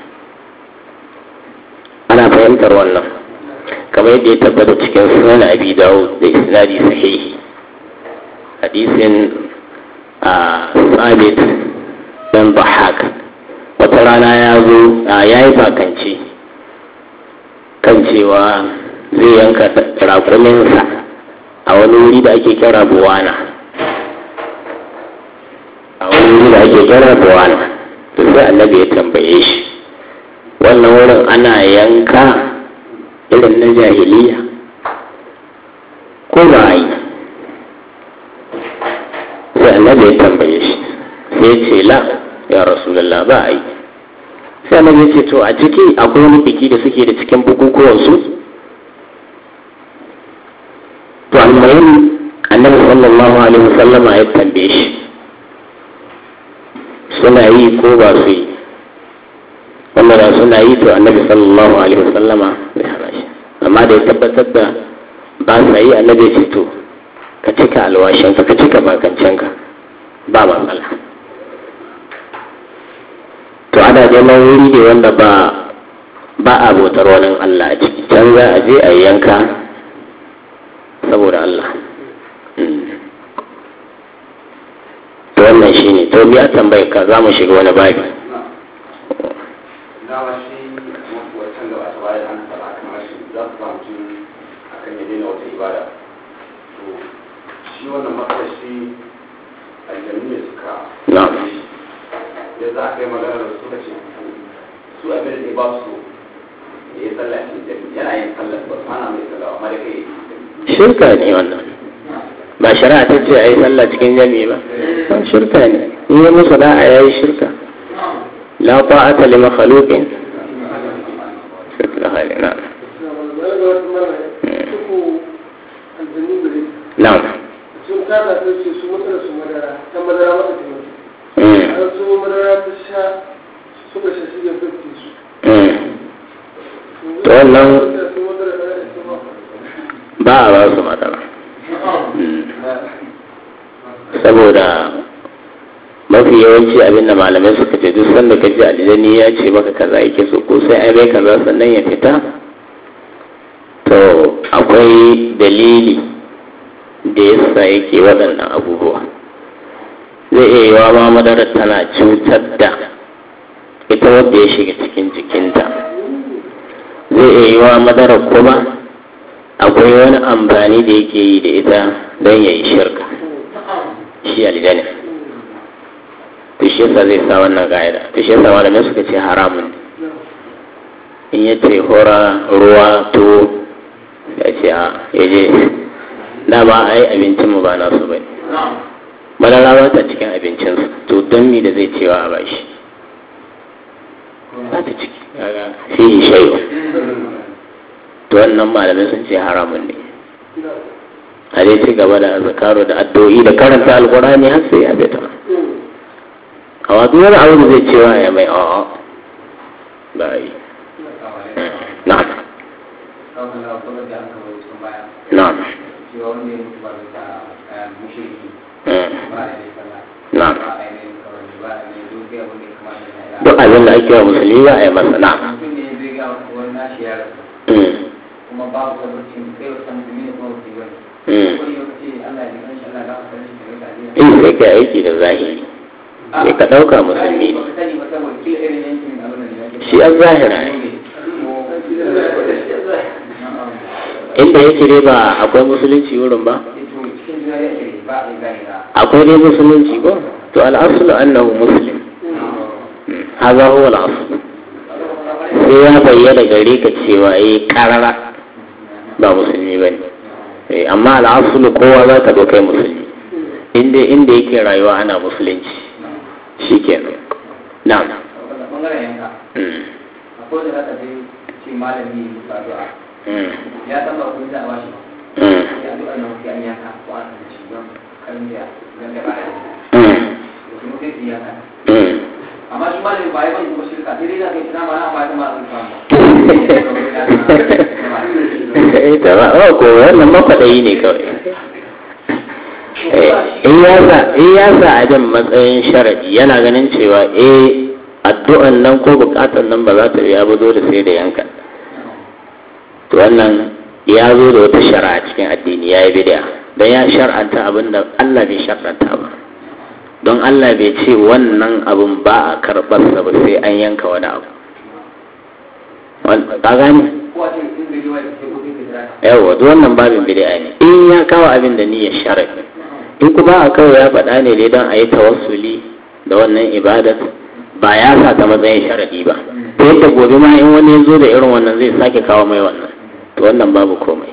Speaker 1: Ana fahimtar wannan kamar yadda ya tabbata cikin sunan Abi Dawud da isnadi sahihi, hadisin Sabit dan Bahak. Wata rana ya zo ya yi bakance kan cewa zai yanka raƙuminsa a wani wuri da ake kira Buwana, to sai annabi ya tambaye shi, wannan wurin ana yanka irin na jahiliya ko ba a yi? Sai annabi ya tambaye shi, sai ce la ya Rasulullah, ba a yi. Sai annabi ya ce to a ciki akwai wani biki da suke da cikin bukukuwansu? To almuhim annabi sallallahu alaihi wasallama ya tambaye shi suna yi ko ba su yi, wanda da suna yi to annabi sallallahu alaihi wasallama bai hana shi, amma da ya tabbatar da ba sa yi, annabi ya ce to ka cika alwashinka, ka cika bakancenka, ba matsala. To ana neman wuri ne wanda ba a bautar wani Allah a ciki, can za a je a yanka saboda Allah. To wannan shi ne, to biya tambayar ka, za mu shiga wani babi.
Speaker 2: Dama shi wancan da wata bayan an faɗa kan rashin za su fahimci a kan ya daina wata ibada. To shi wannan makashi aljanu ne suka ya za a kai magana da suka ce su abin da ba su da ya tsalla a cikin jami'i yana yin tsallar ba ana mai tsallawa amma da kai
Speaker 1: shirka ne wannan, ba shari'a ta ce a yi sallah cikin jami'i ba, shirka ne. In yi musu da'a ya yi shirka. لا طاعة لمخلوق في الخالق. نعم نعم wannan ba a ba su madara saboda mafi yawanci abin da malamai suka ce duk sanda ka ji aljani ya ce maka kaza yake so ko sai ai bai kaza sannan ya fita, to akwai dalili da yasa yake waɗannan abubuwa. Zai iya yiwa ma madarar tana cutar da ita wadda ya shiga cikin jikinta, zai iya yiwa madarar kuma akwai wani amfani da yake yi da ita don ya yi shirka shi aljani. To shi yasa zai sa wannan ga'ida, to shi yasa malamai suka ce haramun in ya ce hora ruwa to ya ce a yaje dama a yi abincinmu ba nasu bai, madara ba ta cikin abincinsu, to don mi da zai cewa a bashi ba ta ciki, fi shayo. To wannan malamai sun ce haramun ne. a dai ci gaba da zakaru da addu'o'i da karanta alkurani har sai ya fita a wato wani abu da zai cewa ya mai a'a ba yi na'am na'am na'am duk abin da ake wa musulmi ba a yi masa na'am
Speaker 3: kuma babu tabbacin kai wata musulmi ne kuma musulmi ba
Speaker 1: sai ka aiki da zahiri sai ka ɗauka musulmi ne shi an zahira ne inda yake dai ba akwai musulunci wurin ba akwai dai musulunci ko to al'asulu annahu muslim haza huwa al'asulu sai ya bayyana gare ka cewa karara ba musulmi ba ne amma al'asulu kowa za ka kai musulmi inda yake rayuwa ana musulunci shi kenan na
Speaker 3: akwai da zaka ce malami ba du'a ya san ba kun da ba shi ya du'a na wani an yanka ko an ci don kan da ba kuma sai ya ka amma shi malami ba ya bani ko shirka sai dai zaka yi tana ba ba ta ma
Speaker 1: ita ba ko wannan mafadayi ne kawai in ya sa abin matsayin sharadi yana ganin cewa addu'an nan ko bukatan nan ba za ta biya ba dole sai da yanka to wannan ya zo da wata shari'a cikin addini ya yi bid'a don ya shar'anta abin da Allah bai shar'anta ba don Allah bai ce wannan abin ba a karɓar sa ba sai an yanka wani abu ka gani yawa duk wannan babin bid'a ne in ya kawo abin da niyyar shari'a in kuma a kawai ya faɗa ne dai don a yi tawassuli da wannan ibadar ba ya sa ta matsayin sharadi ba ta yadda gobe ma in wani ya zo da irin wannan zai sake kawo mai wannan to wannan babu komai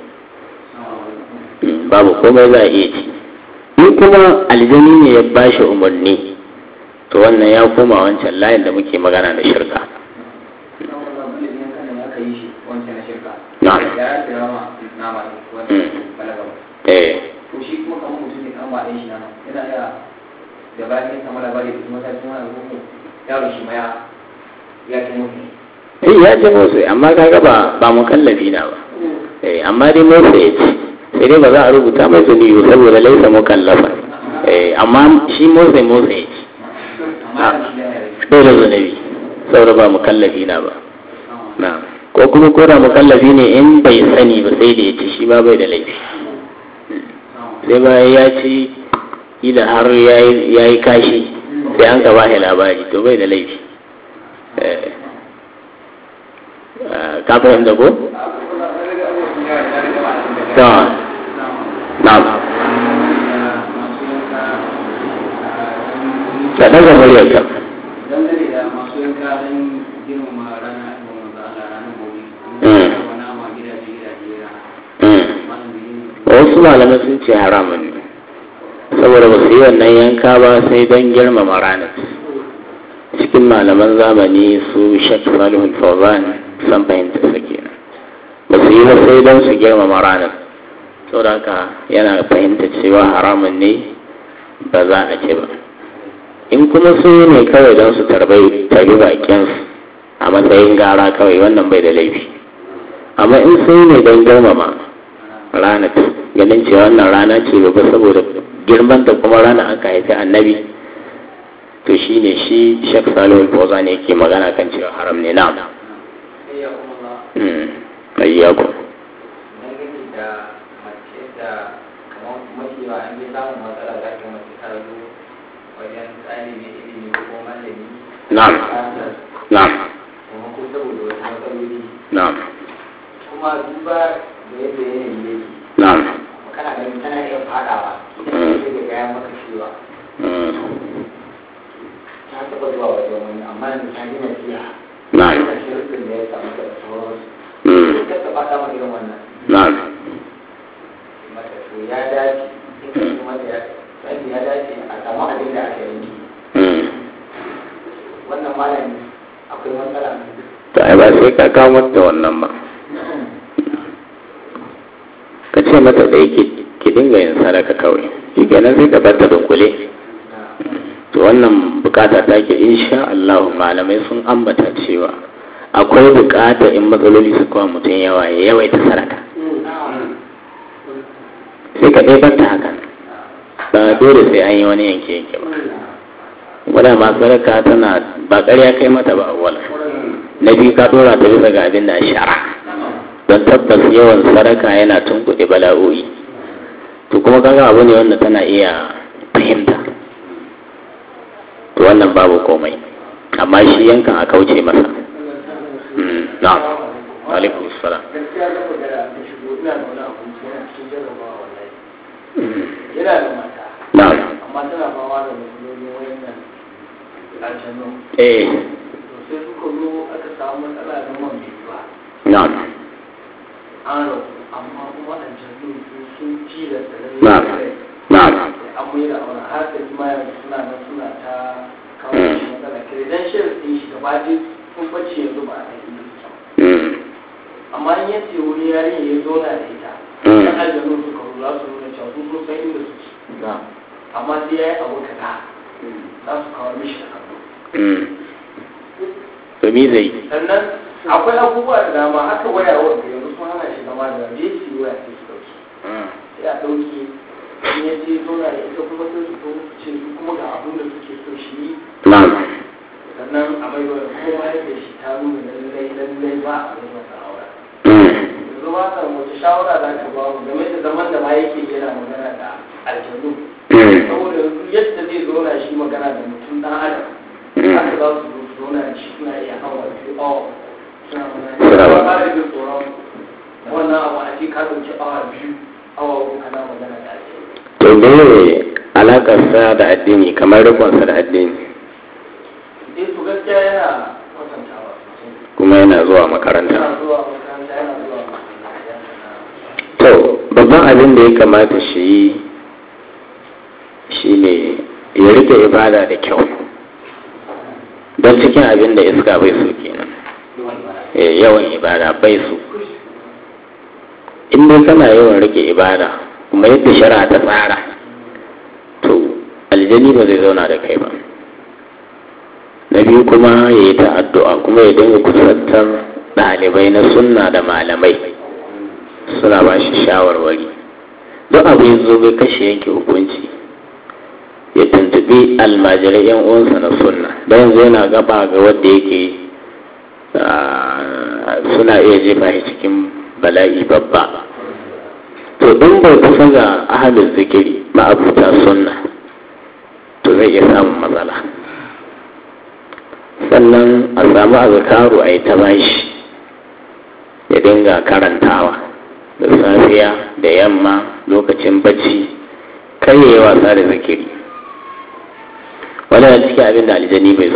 Speaker 1: za a iya ci in kuma aljani ne ya bashi umarni to wannan ya koma wancan layin da muke magana da shirka
Speaker 3: da bayan yin kamar labari da kuma tashi wani abubuwa yaro shi ma ya ce mutu
Speaker 1: ya ce musu amma kaga ba mukallafi na ba amma dai musu ya ce sai dai ba za a rubuta mai zunubi saboda laisa mukallafa amma shi musu ya ce dole zunubi saboda ba mukallafi na ba na ko kuma koda mukallafi ne in bai sani ba sai da ya ci shi ma bai da laifi sai bayan ya ci ila har ya yi kashi sai an ka bashi labari to bai da laifi ka fahimta ko? ta na da ɗaga muryarka wasu malamai sun ce haramun ne saboda ba su yi wannan yanka ba sai don girmama ranar cikin malaman zamani su Sheikh Salihul Fawzan san fahimta su kenan ba su yi ba sai don su girmama ranar saboda haka yana fahimta cewa haramun ne ba za a ce ba in kuma su ne kawai don su tarbi bakinsu a matsayin gara kawai wannan bai da laifi amma in su ne don girmama ranar ganin cewa wannan rana ce babba saboda girman da kuma rana aka haifi annabi to shi ne shi Sheikh Salihul Fawzan ne yake magana kan cewa haram ne na ayyaku na'am na'am na'am
Speaker 3: kuma duba da yadda yanayi yake
Speaker 1: na'am
Speaker 3: kana ganin tana iya fadawa sai da gaya maka cewa ta taɓa zuwa wajen wani amma yanzu ta yi nasiha da shirin da ya samu da sauransu ta taɓa ta maka irin wannan mata to ya dace kuma ya dace a samu abin da aka yanki wannan malami akwai matsala
Speaker 1: ta ai ba sai ka kawo mata wannan ba ka ce mata da yake ki dinga yin sadaka kawai shi kenan sai ka barta dunkule. To wannan bukata ta ke insha Allah malamai sun ambata cewa akwai bukata in matsaloli su kawo mutum yawa ya yawaita sadaka sai ka ɗaya barta hakan ba dole sai an yi wani yanke yanke ba. Wadda ma sadaka tana ba ƙarya kai mata ba awwala. Na biyu ka dora ta bisa ga abin da shara don tabbas yawan sadaka yana tunkuɗe bala'o'i. To kuma kaga abu ne wanda tana iya fahimta. To wannan babu komai amma shi yankan a kauce masa. Na'am. Alaikum salam.
Speaker 3: Yana da mata.
Speaker 1: Na'am.
Speaker 3: Amma tana fama da matsalolin wayannan aljanu. Sai suka zo aka samu matsala da man bai ba.
Speaker 1: Na'am.
Speaker 3: An rabu amma kuma aljanu sun tilasta
Speaker 1: Na'am. Na'am.
Speaker 3: An mai da aure har da kuma yanzu suna ta kawo shi matsala. Credentials ɗin shi gaba ɗaya sun bace yanzu ba a yi. Amma in yace wani yarinya ya zauna da ita. Kan aljanu suka zo za su nuna cewa sun san inda suke. Amma sai ya yi abu kaza za su kawo mishi da kallo.
Speaker 1: To me zai?
Speaker 3: Sannan akwai abubuwa da dama haka waya wanda yanzu sun hana shi zama da je su yi waya sai su dauki. Sai a dauki in ya ce zo na da ita kuma sai su zo ce su kuma ga abin da suke so shi yi. Sannan a mai wani kuma da shi ta nuna lallai ba a mai masa aura. Yanzu ba ta wace shawara za ka ba mu game da zaman da ma yake yana magana da aljanu. Saboda yadda zai zauna shi magana da mutum dan adam haka za su zauna da shi suna iya hawa biyu awa suna magana ba da jin tsoron wannan abu a ce ka ɗauki awa biyu awa uku kana magana da aljanu.
Speaker 1: To me alakarsa da addini kamar rikonsa da addini?
Speaker 3: Su gaskiya yana kwatantawa sosai.
Speaker 1: Kuma yana zuwa makaranta.
Speaker 3: Yana zuwa makaranta yana zuwa makaranta.
Speaker 1: To babban abin da ya kamata shi ne ya rike ibada da kyau don cikin abin da iska bai so kenan. Yawan ibada bai so. In dai kana yawan rike ibada kuma yadda shari'a ta tsara to aljani ba zai zauna da kai ba. Na biyu kuma ya yi ta addu'a kuma ya dinga kusantar ɗalibai na sunna da malamai suna ba shi shawarwari. Duk abu ya zo bai kashe yanke hukunci ya tuntubi almajirai yan uwansa na sunna don yanzu yana gaba ga wanda yake suna iya jefa shi cikin bala'i babba. To in bai kusa ga ahalin zikiri ma'abuta sunna to zai iya samun matsala. Sannan a samu azkaru a yi ta bashi ya dinga karantawa da safiya da yamma lokacin bacci kai ya yi wasa da zikiri. Wadanda cikin abin da aljani bai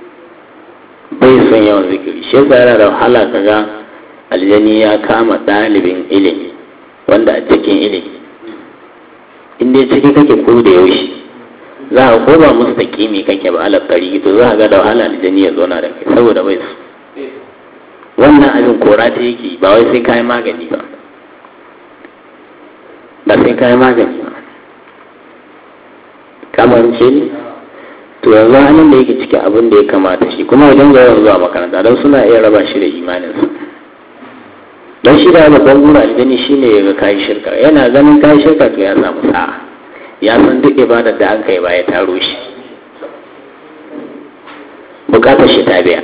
Speaker 1: son yawan zikiri shi yasa yana da wahala kaga aljani ya kama ɗalibin ilimi wanda a cikin ilimi inda ciki kake ko da yaushe za a ko ba musu taƙimi kake ba ala tsari to za a ga da wahala aljani ya zauna da kai saboda bai su wannan abin kora ta yake ba wai sai kayi magani ba sai kayi magani ba kamar ce ne to yanzu hannun da yake cikin abin da ya kamata shi kuma idan ga yawan zuwa makaranta don suna iya raba shi da imaninsa don shi da babban gura aljani shi ne ya ga kayi shirka yana ganin kayi shirka to ya samu sa'a ya san duk ibadar da an kai ba ya taro shi bukatar shi ta biya.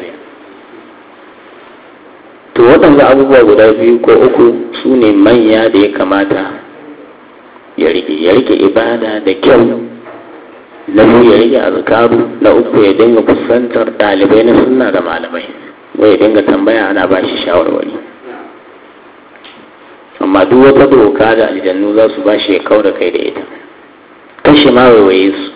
Speaker 1: To waɗanda abubuwa guda biyu ko uku su ne manya da ya kamata ya rike ibada da kyau. Na biyu ya rike azkaru, na uku ya dinga kusantar ɗalibai na sunna da malamai ko ya dinga tambaya ana ba shi shawarwari. Amma duk wata doka da aljannu za su ba shi ya kau da kai da ita kashe ma waiwaye su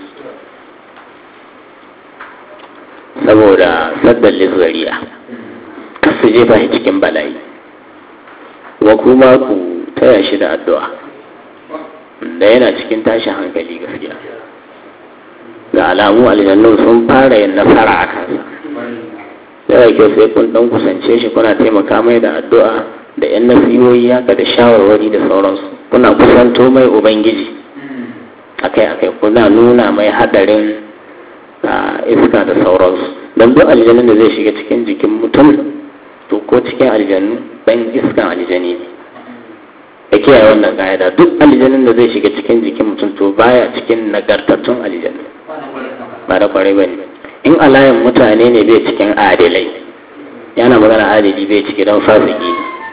Speaker 1: saboda saddar lizariya kasu jefa shi cikin bala'i wa kuma ku taya shi da addu'a da yana cikin tashin hankali gaskiya ga alamu aljannu sun fara yin nasara a kansa yana kyau sai kun dan kusance shi kuna taimaka mai da addu'a da yan nasihohi haka da shawarwari da sauransu kuna kusanto mai ubangiji akai kuna nuna mai hadarin iska da sauransu. don duk aljanun da zai shiga cikin jikin mutum to ko cikin aljanu dan iskan aljani ne. da kiyaye wannan ka'ida, duk aljanun da zai shiga cikin jikin mutum to baya cikin nagartattun aljanu, ba da kwarai ba ne. in alayin mutane ne bai cikin adilai, yana magana adili bai ciki don fasiki.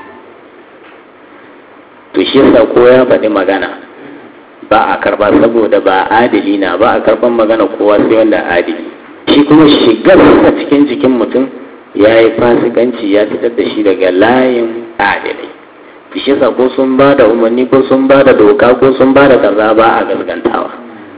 Speaker 1: to shi yasa ko ya faɗi magana ba a karba saboda ba adili na, ba a karban magana kowa sai wanda adili. shi kuma shigar a cikin jikin mutum ya yi fasikanci, ya fitar da shi daga layin adilai. shi yasa ko sun ba da umarni ko sun ba da doka ko sun ba da kaza ba a gaskantawa.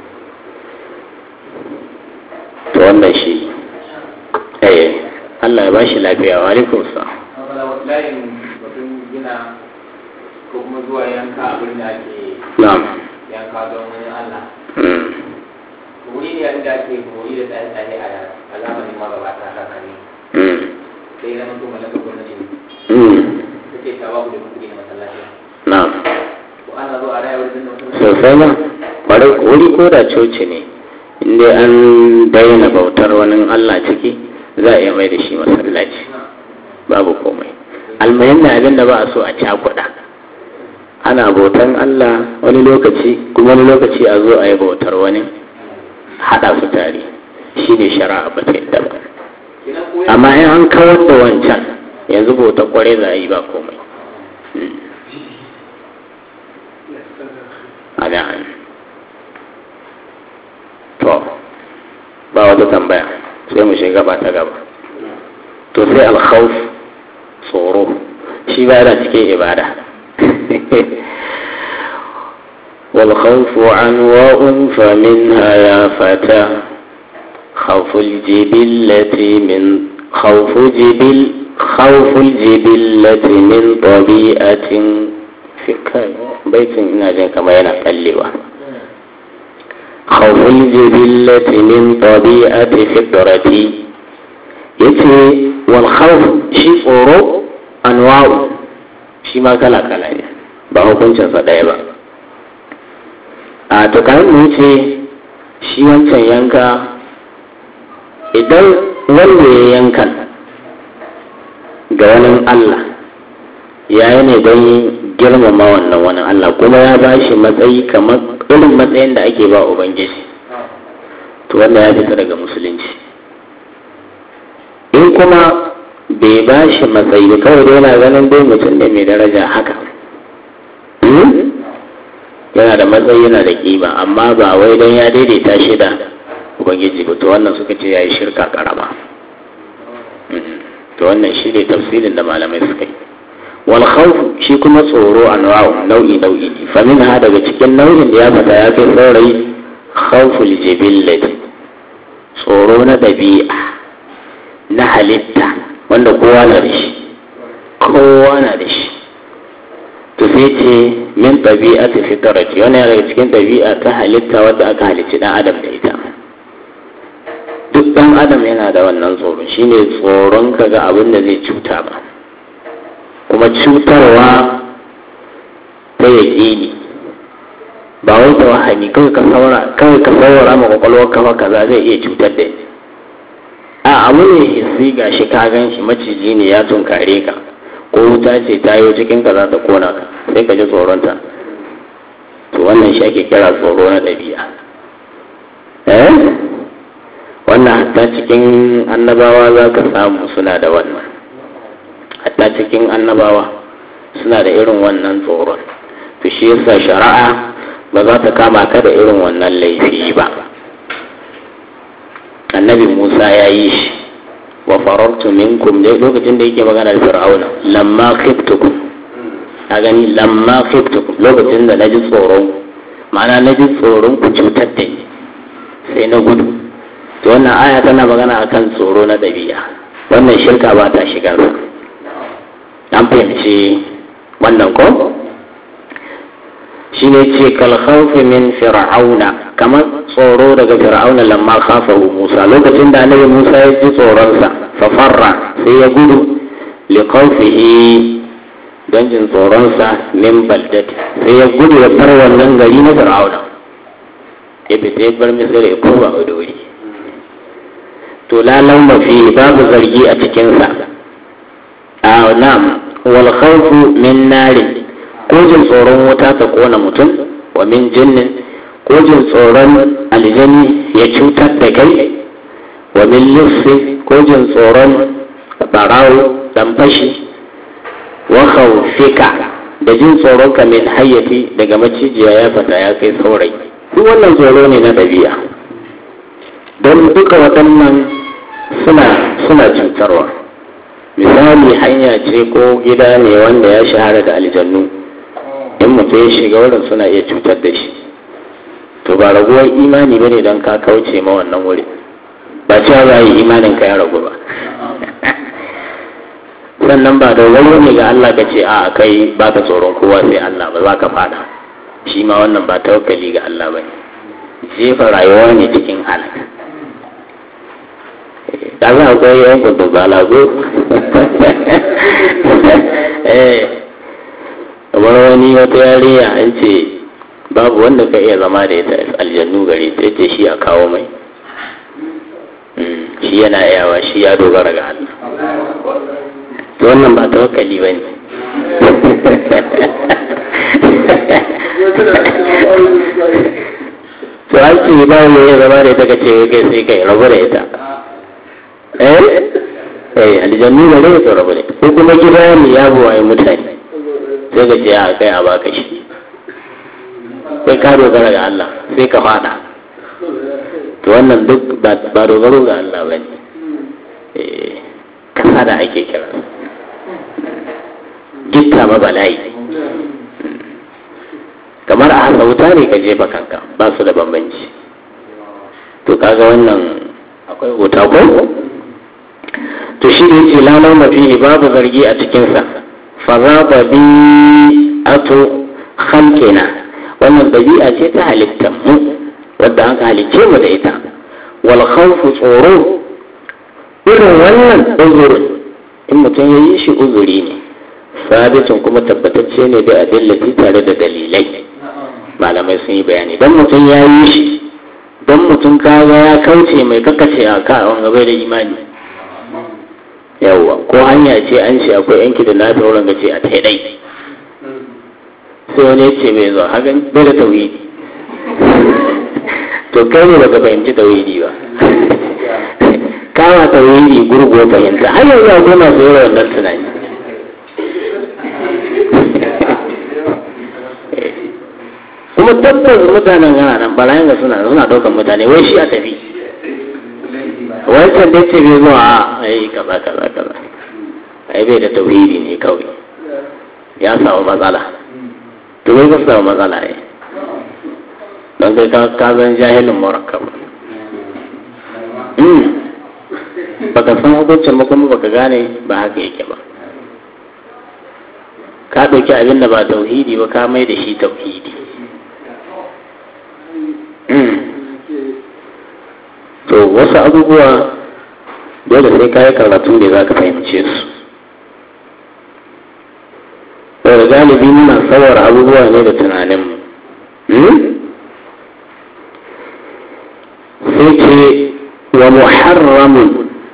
Speaker 1: to wannan shi Allah ya ba shi lafiya. Wa alaikum salam.
Speaker 3: layin batun gina ko kuma zuwa yanka abin da ake yanka don wani Allah. Wuri ne da ake koyi da tsaye-tsaye a zamanin magabata haka ne. Sai zama to mallaka gwamnati ne. Suke tawa ku da kuɗi na masallaci.
Speaker 1: Na'am.
Speaker 3: Ko ana zo a rayuwar da masallaci.
Speaker 1: Sosai ma, bari wuri ko da coci ne, inda an daina bautar wani Allah ciki za a iya mai da shi masallaci. Babu komai. Almuhim na abin da ba a so a cakuɗa. Ana bautar Allah wani lokaci, kuma wani lokaci a zo a yi bautar wani, haɗa su tare. Shi ne shari'a ba ta yadda ba. Amma in an kawar da wancan, yanzu bautar kwarai za a yi ba komai. Adan. To, ba wata tambaya, sai mu shiga ba ta gaba. To sai alkhawf, tsoro, shi ba yana cikin ibada. والخوف أنواع فمنها يا فتى خوف الجبلة من طبيعة في بيت ناجن كما ينقلوا خوف الجبلة من طبيعة فطرتي يتي والخوف شيء tsoro أنواع shi ma kala-kala ne ba hukuncinsa ɗaya ba. A tukanin mu ce shi wancan yanka idan wanda ya yankan ga wani Allah ya yi ne don girmama wannan wani Allah kuma ya ba shi matsayi kamar irin matsayin da ake ba Ubangiji, to wanda ya fita daga musulunci. In kuma bai ba shi matsayi kawai da yana ganin dai mutum ne mai daraja haka, yana da matsayi yana da kima, amma ba wai don ya daidaita shi da Ubangiji ba, to wannan suka ce ya yi shirka karama. To wannan shi ne tafsirin da malamai suka yi. Wal khawf shi kuma tsoro anwa'u nau'i ne, fa minha daga cikin nau'in da ya fata ya kai saurayi khawful jibillati, tsoro na dabi'a na halitta wanda kowa na da shi, to sai ce min ɗabi'ati fitarati, wani daga cikin ɗabi'a ta halitta wadda aka halicci ɗan adam da ita. Duk ɗan adam yana da wannan tsoro, shine tsoron kaga abin da zai cuta ba, kuma cutarwa ta yaƙini ba wai da wahani kawai ka saurara ma kwakwalwar kafa kaza zai iya cutar da ni. A abu ne hissi ga shi ka gan shi maciji ne ya tunkare ka, ko wuta ce ta yi cikin ka za ta kona ka, sai ka ji tsoronta. To wannan shi ake kira tsoro na ɗabi'a. Wannan hatta cikin annabawa za ka samu suna da wannan, hatta cikin annabawa suna da irin wannan tsoron. To shi yasa shari'a ba za ta kama ka da irin wannan laifi ba. Annabi Musa ya yi shi wa farartu minkum dai lokacin da yake magana da Fir'auna, lamma khiftukum, a gani lamma khiftukum, lokacin da naji tsoron, ma'ana naji tsoron ku cutar da ni sai na gudu. To wannan aya tana magana akan tsoro na dabi'a, wannan shirka ba ta shiga sa. An fahimci wannan ko? Shi ne ce kal khawfi min fir'auna, kamar tsoro daga fir'auna lamma khafahu Musa, lokacin da annabi Musa ya ji tsoronsa fa farra sai ya gudu li khawfihi don jin tsoronsa min baldati sai ya gudu ya bar wannan gari na fir'auna ya fita ya bar misir ya koma wani wuri to lalau mafi babu zargi a cikinsa a na'am wal khawfu min narin ko jin tsoron wuta ta kona mutum wa min jinnin ko jin tsoron aljani ya cutar da kai wa min lissi ko jin tsoron barawo dan fashi wa khawfika da jin tsoron ka min hayyati daga macijiya ya fata ya kai saurayi duk wannan tsoro ne na dabi'a don duka waɗannan suna cutarwa. Misali hanya ce ko gida ne wanda ya shahara da aljannu, in mutum ya shiga wurin suna iya cutar da shi, to ba raguwar imani ba ne don ka kauce ma wannan wuri, ba cewa za yi imanin ka ya ragu ba. Sannan ba dogaro ne ga Allah ka ce a kai ba ka tsoron kowa sai Allah ba za ka fada, shi ma wannan ba tawakkali ga Allah ba ne, jefa rayuwa ne cikin halaka. Da za a kwaye yankin da balago kamar wani wata yarinya an ce babu wanda ka iya zama da ita aljannu gari ta ce shi a kawo mai shi yana yawa shi ya dogara ga Allah to wannan ba tawakkali ba ne to an ce ba mu iya zama da ita ka ce kai sai kai rabu da ita aljannu da rai tsoro bane ko kuma gida ne ya buwaye mutane sai ka ce a kai a baka shi sai ka dogara ga Allah sai ka fada to wannan duk ba dogaro ga Allah bane kasa da ake kira gitta ma bala'i kamar a hasa wuta ne ka jefa kanka ba su da bambanci to kaga wannan akwai wuta ko to shi ne ce lalau mafi babu zargi a cikinsa fa za ba bi ato halkina wannan ɗabi'a ce ta halittar mu wadda aka halicce mu da ita wal khawfu tsoro irin wannan uzurin in mutum ya yi shi uzuri ne sabitin kuma tabbatacce ne da adillati tare da dalilai malamai sun yi bayani dan mutum ya yi shi dan mutum kaga ya kauce mai kakace a ka wanga bai da imani yawwa ko hanya ce an ce akwai yanki da na tauran ga ce a taidai sai wani ce bai zo hakan bai da tauhidi to kai ne baka fahimci tauhidi ba kama tauhidi gurguwa fahimta har yanzu akwai masu yawa wannan tunani kuma tabbas mutanen gana nan barayin ga suna daukan mutane wai shi a tafi wancan da ce bai zuwa a yi kaza ai bai da tauhidi ne kawai ya samu matsala to bai ka samu matsala ne don kai ka zan jahilin murakkab baka san hukuncin ba kuma baka gane ba haka yake ba ka ɗauki abin da ba tauhidi ba ka mai da shi tauhidi to wasu abubuwa dole sai ka yi karatu ne za ka fahimce su daga galibi muna tsawar abubuwa ne da tunaninmu sai ce wa muharramun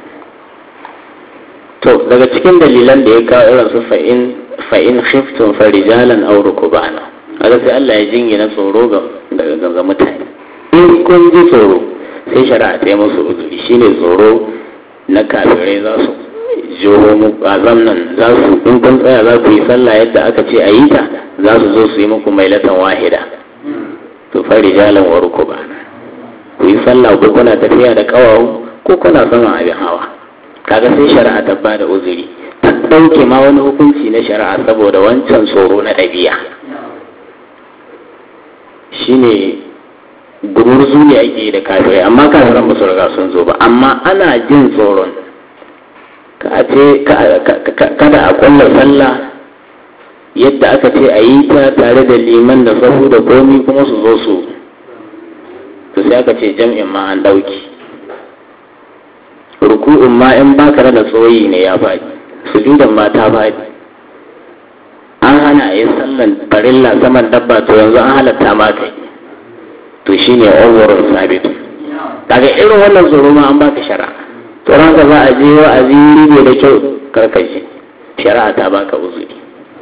Speaker 1: to daga cikin dalilan da ya kawo irin su fa'in khiftun farijalan aw rukbana haka sai Allah ya jingina tsoro ga mutane in kun ji tsoro sai shari'a ta yi musu uzuri shine tsoro na kafirai za su jiho mu azam nan za su in kun tsaya za ku yi sallah yadda aka ce a yi ta za su zo su yi muku mailatan wahida to farijalan wa rukbana ku yi sallah ko kuna tafiya da kawawu ko kuna sama abin hawa kaga sai shari'a ta bada uzuri ta dauke ma wani hukunci na shari'a saboda wancan tsoro na ɗabi'a shine gumurzu ne ake da kafirai amma kafiran ba su riga sun zo ba amma ana jin tsoron kada a kulla sallah yadda aka ce a yi ta tare da liman da sahu da komi kuma su zo su to sai aka ce jam'in ma an dauki ruku'un ma in baka da tsoyi ne ya faɗi sujudan ma ta faɗi hana a yi sallan farilla saman dabba to yanzu an halatta ma kai to shine overall sabit kaga irin wannan tsoro ma an baka shari'a to ranka za a je wa'azi ne da kyau karkace shari'a ta baka uzuri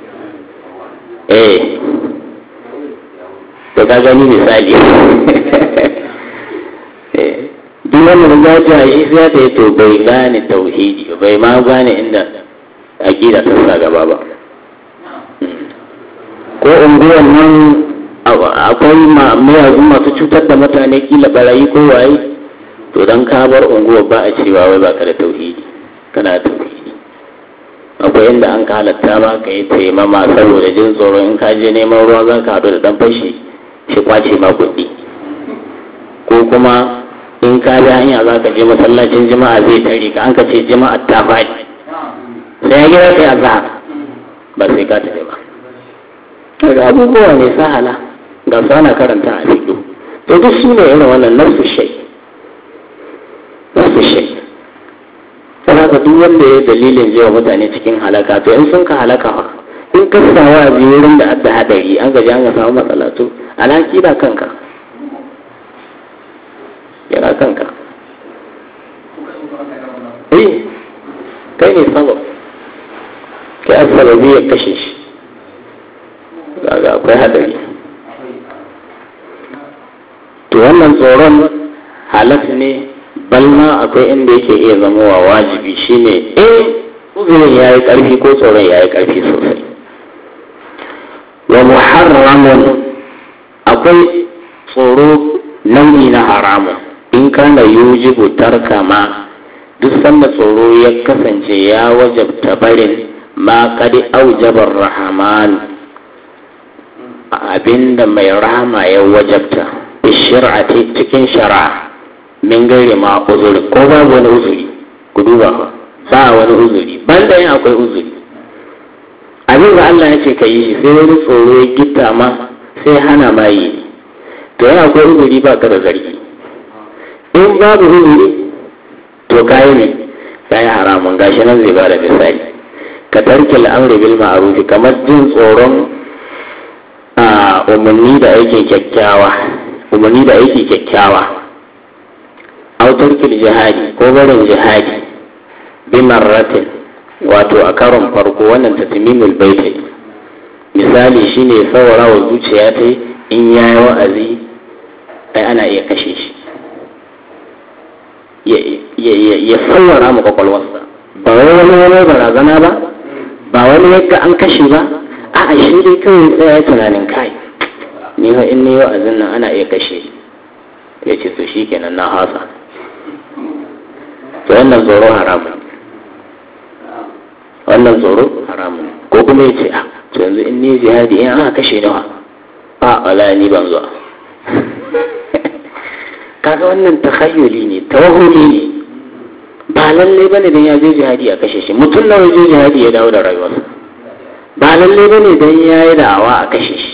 Speaker 1: to ka gani misali duk wannan ya ji shi sai ta yi to bai gane tauhidi bai ma gane inda aqida ta sa gaba ba ko unguwan nan akwai mayazu masu cutar da mutane kila barayi ko waye to dan ka bar unguwar ba a cewa wai baka da tauhidi kana da tauhidi akwai inda an ka halatta ba ka yi taimama saboda jin tsoro in ka je neman ruwa za ka haɗu da dan fashi shi kwace ma kuɗi ko kuma in ka bi hanya za ka je masallacin jima'a zai tare ka an ka ce jima'a ta faɗi sai ya gira kai azhar ba sai ka tafi ba daga abubuwa ne sahala ga su ana karanta a fiƙo to duk su ne irin wannan nafsu shai saboda duk wanda ya dalilin jewa mutane cikin halaka to in sun ka halaka ba in ka samu a wurin da adda hadari an gaji an ga samu matsala to alhaki da kanka yana kanka kai ne sabab kai asababi ya kashe shi daga akwai hadari to wannan tsoron halas ne balma akwai inda yake iya zamowa wajibi shine uzurin ya yi ƙarfi ko tsoron ya yi ƙarfi sosai wa muharramun akwai tsoro nau'i na haramun in kana yujibu tarka ma duk sanda tsoro ya kasance ya wajabta barin ma kadi aujabar rahman abinda mai rahama ya wajabta bishir'ati cikin shari'a min gairi ma uzuri ko babu wani uzuri ku duba ba wani uzuri banda yin akwai uzuri abin da Allah ya ce ka yi shi sai wani tsoro ya gitta ma sai hana ma yi to yana akwai uzuri ba ka da zargi in babu uzuri to kayi ne kayi haramun gashi nan zai bada misali ka tarki al'amri bil ma'ruf kamar jin tsoron umarni da aiki kyakkyawa autarkil jihadi ko barin jihadi bi marratin wato a karon farko wannan tatmimul baiti misali shine saurara wa zuciya ta in yayi wa'azi ai ana iya kashe shi ya saurara mu kwakwalwarsa ba wani barazana ba wani yadda an kashe ba a shi dai kawai tsaya tunanin kai ni ha in ne wa'azin nan ana iya kashe ya ce to shikenan na hasa to wannan tsoro haramun ko kuma ya ce to yanzu in ni jihadi in aka kashe nawa wala ni ban zuwa kaga wannan takhayyuli ne tawahuli ne ba lalle bane dan ya je jihadi a kashe shi mutum nawa je jihadi ya dawo da rayuwarsa ba lalle bane dan ya yi da'awa a kashe shi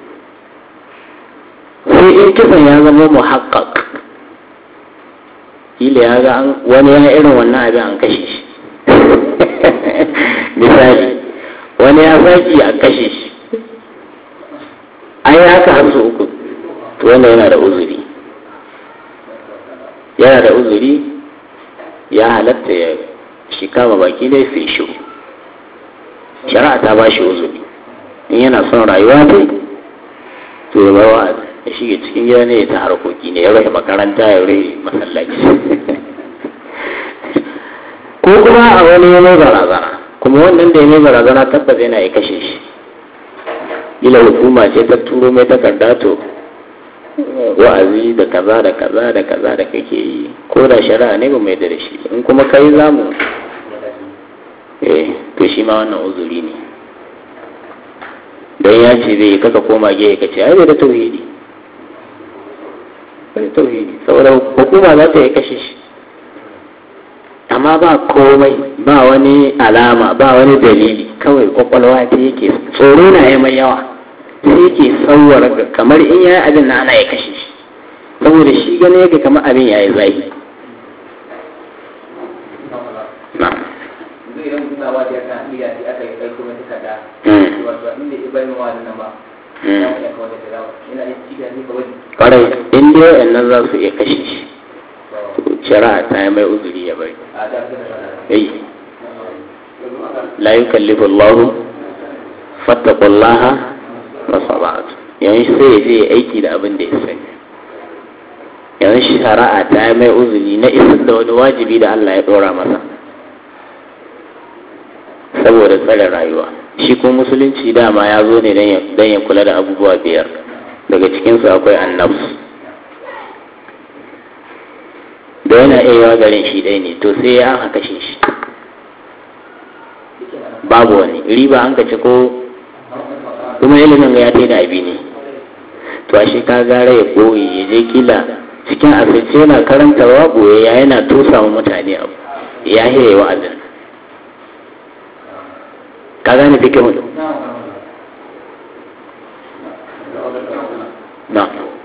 Speaker 1: sai in kisan ya zama muhaqqaq kila ya ga wani ya irin wannan abin an kashe shi misali wani ya saki a kashe shi ai haka har su uku to wanda yana da uzuri ya halatta ya shi kama baki ne sai shi shari'a ta ba shi uzuri in yana son rayuwa dai to ya bawa ya shige cikin gida ne ya ta harkoki ne ya rufe makaranta ya rufe masallaci ko kuma a wani ya mai barazana kuma wannan da ya mai barazana tabbas yana ya kashe shi ila hukuma ce ta turo mai takarda to wa'azi da kaza da kaza da kaza da kake yi ko da shari'a ne ba mai da shi in kuma kai zamu to shi ma wannan uzuri ne don ya ce zai kaka koma gehe ka ce ai bai da tauhidi saboda hukuma za ta yi kashe shi amma ba komai ba wani alama ba wani dalili kawai kwakwalwa ta yake tsoro na ya mai yawa sai yake tsawar kamar in ya yi abin na ana ya kashe shi saboda shi gane yake kamar abin ya yi zahiri.
Speaker 3: suna wa da kan iya sai aka yi aiko mai takarda wato inda ibrahim wa da nan ba ya mu ya kawo da dawo ina yin cikin ne kawai
Speaker 1: kwarai in dai wayannan za su iya kashe shi shari'a ta yi mai uzuri ya bari la yukallifu Allahu fattaqullaha masabatu yanzu sai ya je aiki da abin da ya sani yanzu shari'a ta yi mai uzuri na isar da wani wajibi da Allah ya ɗora masa saboda tsare rayuwa shi ko musulunci dama ya zo ne don ya kula da abubuwa 5 daga cikinsu akwai annabs da yana iya garin shi ɗaya ne to sai ya haka shi babu wani riba an kace ko kuma ilimin ga ya taida abi ne to ashe ka gara ya koyi ya je kila cikin asirce yana karantarwa boye ya yana tosa wa mutane abu ya hire wa'azin ka gane fikin hudu na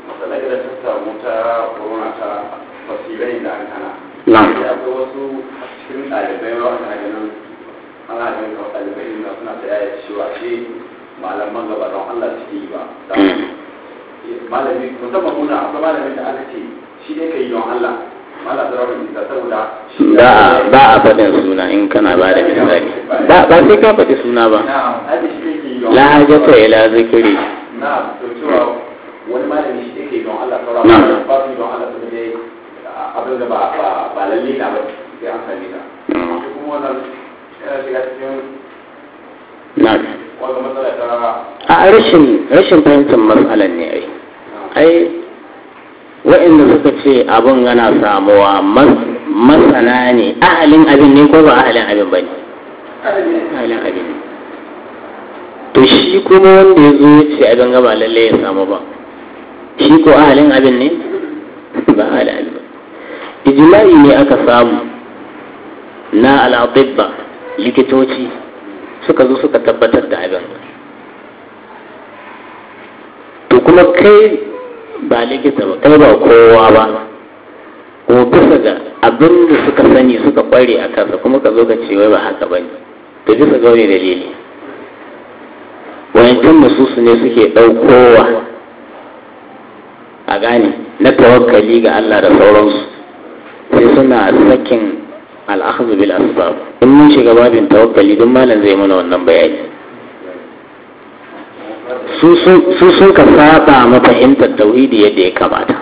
Speaker 1: na
Speaker 2: akwai wasu cikin ɗalibai wanda a ganin ana ganin kawai ɗalibai na suna ta yaya cewa shi malaman gaba don Allah suke yi ba malami musamman kuna akwai malamin da aka ce shi ne ka yi don Allah malam da rawar da saboda
Speaker 1: ba a faɗin suna in kana ba da misali ba sai ka faɗi suna ba la hajjata ila zikiri
Speaker 2: na to cewa wani malami shi ne ka yi don Allah saboda ba su yi don Allah saboda dai abin da ba lalle na ba sai an sami ta kuma wannan yana shiga cikin wanda matsala ta
Speaker 1: a rashin fahimtar matsalar ne ai wa'inda suka ce abin yana samuwa masana ne ahalin abin ne ko ba ahalin abin ba ne ahalin abin ne to shi kuma wanda ya zo ya ce abin gaba lalle ya samu ba shi ko ahalin abin ne ba ahalin abin ijma'i ne aka samu na al'atibba likitoci suka zo suka tabbatar da abin to kuma kai ba likita ba kai ba kowa ba kuma bisa ga abin da suka sani suka kware a kansa kuma ka zo ka ce wai ba haka ba ne to bisa ga wani dalili wayancin mususu ne suke ɗaukowa a gane na tawakkali ga Allah da sauransu sai suna sakin al'akhdhu bil asbab in mun shiga babin tawakkali don malam zai mana wannan bayani su sun ka saba mata fahimtar tauhidi yadda ya kamata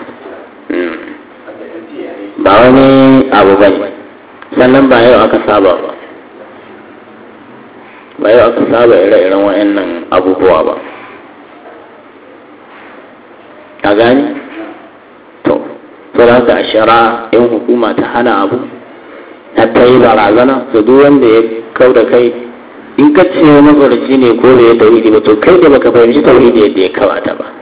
Speaker 1: ba wani abu bane sannan ba yau aka saba ba yau aka saba ire-iren wa'annan abubuwa ba a gani to da haka a shara in hukuma ta hana abu ta yi barazana su duk wanda ya kau da kai in ka ce mazarci ne ko da ya tauhidi ba to kai da baka fahimci tauhidi yadda ya kawata ba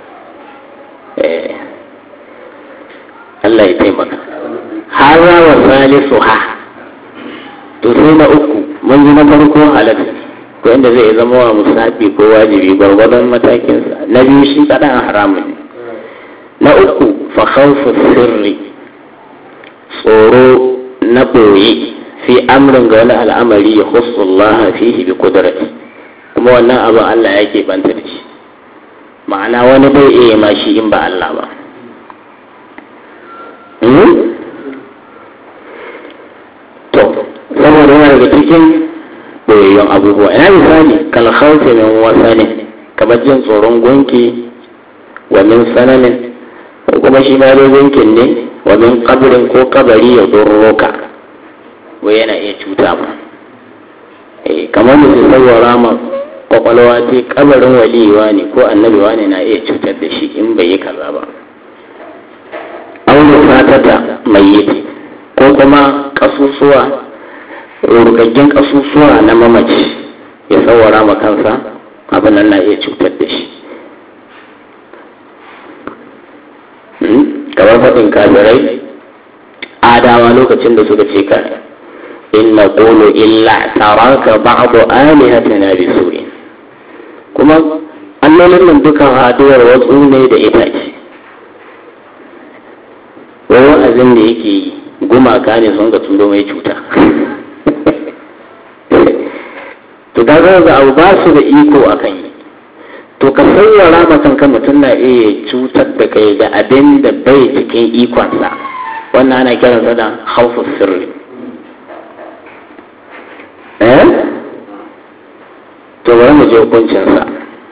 Speaker 1: Allah ya taimaka haza wa salisu ha to sai na uku mun ji na farko halatta ko inda zai zama wa musafi ko wajibi gwargwadon matakinsa na biyu shi kaɗan haramun ne na uku fa khawfu sirri tsoro na ɓoye fi amrin ga wani al'amari ya khusullah fihi bi qudrati kuma wannan abu Allah yake banta da shi ma'ana wani bai iya ma shi in ba Allah ba to saboda yana daga cikin boyayyun abubuwa ina misali kal khawfi min wasani kamar jin tsoron gunki wa min sananin ko kuma shi ma dai gunkin ne wa min qabrin ko kabari ya durroka wai yana iya cuta ba kamar da su saurara ma kwakwalwa ce kabarin waliwa ne ko annabiwa ne na iya cutar da shi in bai yi kaza ba aure fatata mai yi ko kuma kasusuwa rugaggen kasusuwa na mamaci ya saurara ma kansa abin nan na iya cutar da shi kamar faɗin kafirai adawa lokacin da suka ce ka in na ƙolo illa taraka ba'adu alihatina bi su'in kuma allolin nan dukan haduwar wasu ne da itace wani wa'azin da yake yi gumaka ne sun ga turo mai cuta to ga abu ba su da iko a kan yi, to ka saurara ma kanka mutum na iya cutar da kai da abin da bai cikin ikonsa, wannan ana kiransa da haufus sirri. To bari mu je hukuncinsa.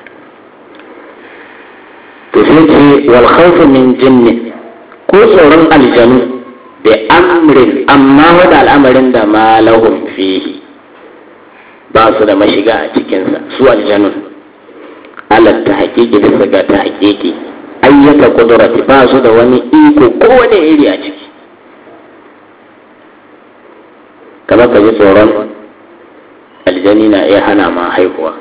Speaker 1: To sai ce wal khawfu min jinni, ko tsoron aljanu da amrin, amma wada al'amarin da ma lahum fihi, ba su da mashiga a cikinsa su aljanun, alat ta haƙiƙi bisa ga ta haƙiƙi, ayyaka kudurati ba su da wani iko ko wani iri a ciki. kamar ka ji tsoron aljani na iya hana ma haihuwa,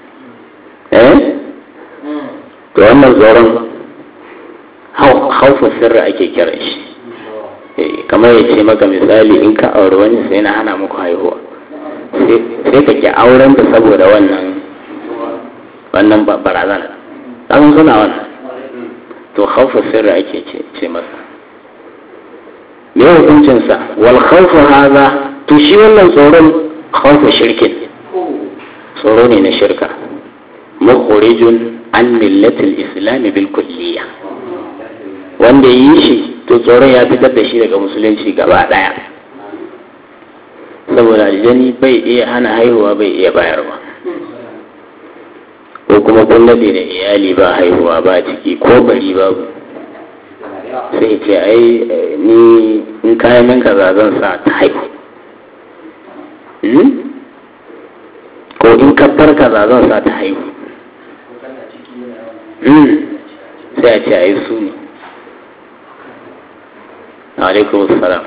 Speaker 1: to wannan tsoron haufin sirri ake kira shi. Kamar ya ce maka misali, in ka aure wani sai na hana muku haihuwa, sai ka ki auren da saboda wannan barazana, ɗan suna wannan, to haufin sirri ake ce masa. Me hukuncinsa? Wal khawfu haza, to shi wannan tsoron khawfu shirkin, tsoro ne na shirka, mukhrijun an millatil islam bil kulliyya, wanda yi shi to tsoron ya fitar da shi daga musulunci gaba daya, saboda aljani bai iya hana haihuwa, bai iya bayarwa, ko kuma gwamnati da iyali ba haihuwa ba ciki ko bari babu, sai ce ai ni in kayan min kaza zan sa ta haihu, ko in kabbar kaza zan sa ta haihu, sai a ce ai su ne. Alaikum salam.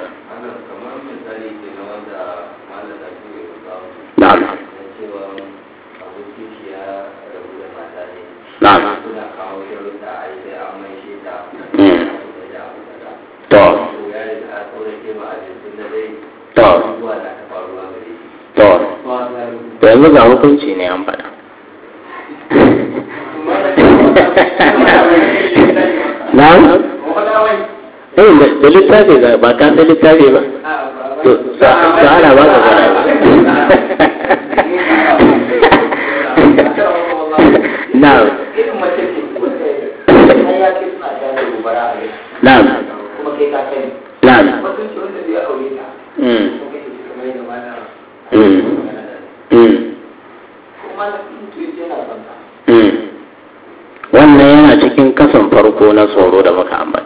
Speaker 1: Na'am. Na'am. To yanzu ga hukunci ne an faɗa. Na'am. Da littafi ba ka da littafi ba. To ana ba ka gwada ba. Na'am. Na'am. Na'am. Wannan yana cikin kasan farko na tsoro da muka ambata,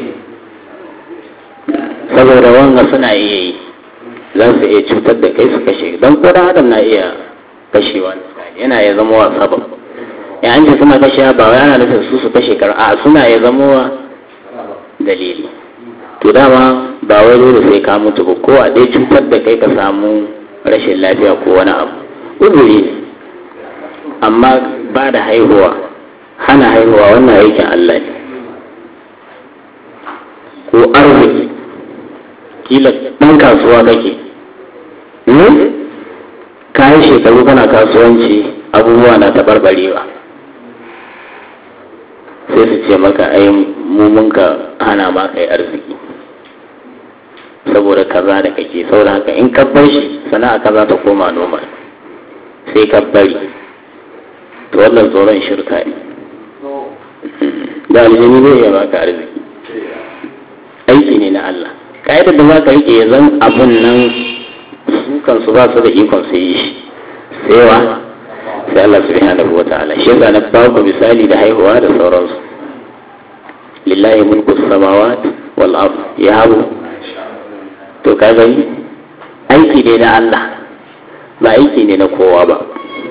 Speaker 1: saboda wanga suna iya yi, za su iya cutar da kai su kashe, don ko dan adam na iya kashewa, yana ya zama wa sabab. Ya an ce suna kashe ba yana nufin su kashe a suna ya zama wa dalili. To dama ba wai dole sai ka mutu ba, ko a dai cutar da kai ka samu rashin lafiya ko wani abu, uzuri ne. Amma ba da haihuwa, hana haihuwa, wannan aikin Allah ne. Ko arziki, kila ɗan kasuwa kake, kayan shekaru kana kasuwanci, abubuwa na taɓarɓarewa, sai su ce maka ai mumunka hana ma kai arziki saboda kaza da kake, saboda haka in ka bar shi sana'a kaza ta koma noma, sai ka bari. To wannan tsoron shirka ne, da aljini zai iya baka arziki, aiki ne na Allah. Ka'idar da za ka rike ya zan abun nan su kansu ba su da ikon su yi shi, sai wa sai Allah subhanahu wa ta'ala. Shi yasa na ba ku misali da haihuwa da sauransu. Lillahi mulku samawati wal ard yahabu, to ka gani aiki ne na Allah, ba aiki ne na kowa ba.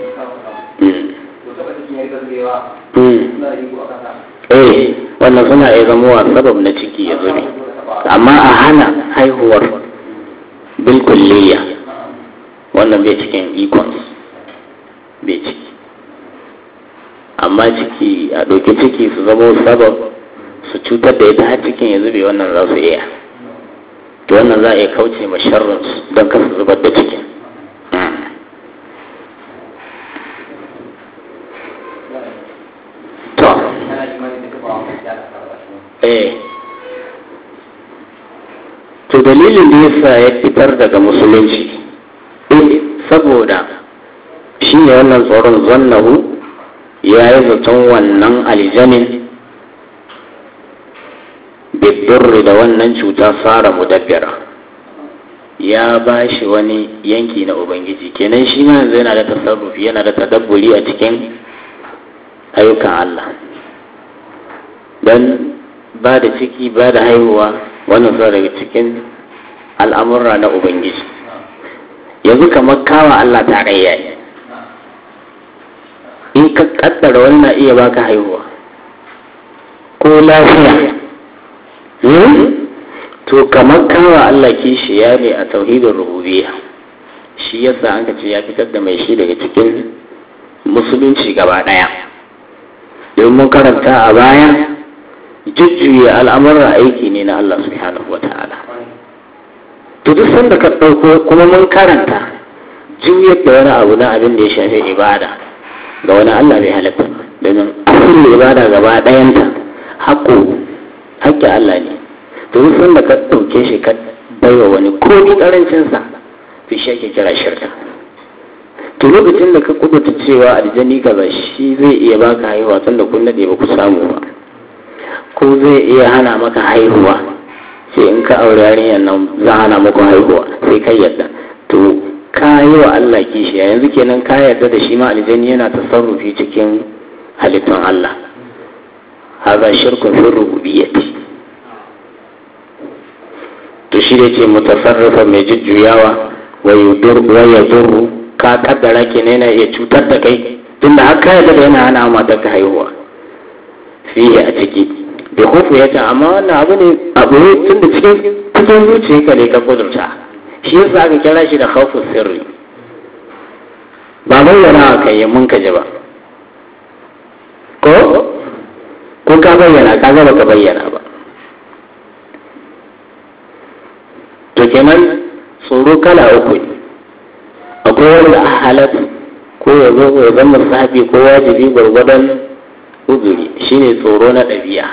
Speaker 1: Wannan suna iya zamowa sabab na ciki ya zube, amma a hana haihuwar bilkulliya wannan bai cikin ikon, bai ciki. Amma ciki a ɗauki ciki su zama sabab su cutar da ita har cikin ya zube, wannan za su iya. To wannan za a iya kauce ma sharrinsu don kasa zubar da cikin. To dalilin da yasa ya fitar daga musulunci, saboda mai wannan tsoron zannahu ya yi zaton wannan aljanin bidurri da wannan cuta fara mudabbira ya ba shi wani yanki na ubangiji kenan shi ma yanzu yana da tasarrufi yana da tadabburi a cikin ayyukan Allah don ba da ciki ba da haihuwa wannan zuwa daga cikin al'amurra na ubangiji yanzu kamar kawa Allah tarayya ne in ka kaddara wani na iya baka haihuwa ko lafiya to kamar kawa Allah kishiya ne a tauhidin rububiyya shi yasa an ka ce ya fitar da mai shi daga cikin musulunci gaba daya don mun karanta a baya jujjuya al'amuran aiki ne na Allah subhanahu wata'ala to duk sanda ka ɗauko kuma mun karanta juyar da wani abu na abin da ya shafi ibada ga wani Allah bai halatta domin asalin ibada gaba ɗayanta haƙƙi Allah ne to duk sanda ka ɗauke shi ka baiwa wani komi ƙarancinsa to shi ake kira shirka to lokacin da ka kubuta cewa aljani kaza shi zai iya baka haihuwa tun da kun daɗe ba ku samu ba ko zai iya hana maka haihuwa sai in ka aure yarinyar nan za hana maka haihuwa sai kai yadda to ka yi wa Allah kishiya yanzu kenan ka yarda da shi ma aljani yana tasarrufi cikin halittun Allah haza shirkun fi rububiyyati to shi da ce mutasarrifa mai jujjuyawa wa yadurru ka kaddara kenan yana iya cutar da kai tunda har ka yarda da yana hana mata ka haihuwa fiye a ciki da hufu ya ta amma wannan abu ne tunda cikin zuciyarka ne ka kudurta shi yasa aka kira shi da khawfus sirri ba bayyana ka yi mun ka ji ba ko ka bayyana ka ga baka bayyana ba to kenan tsoro kala uku ne akwai wanda a halat ko ya zo ya zama sahabi ko wajibi gwargwadon uzuri shine tsoro na ɗabi'a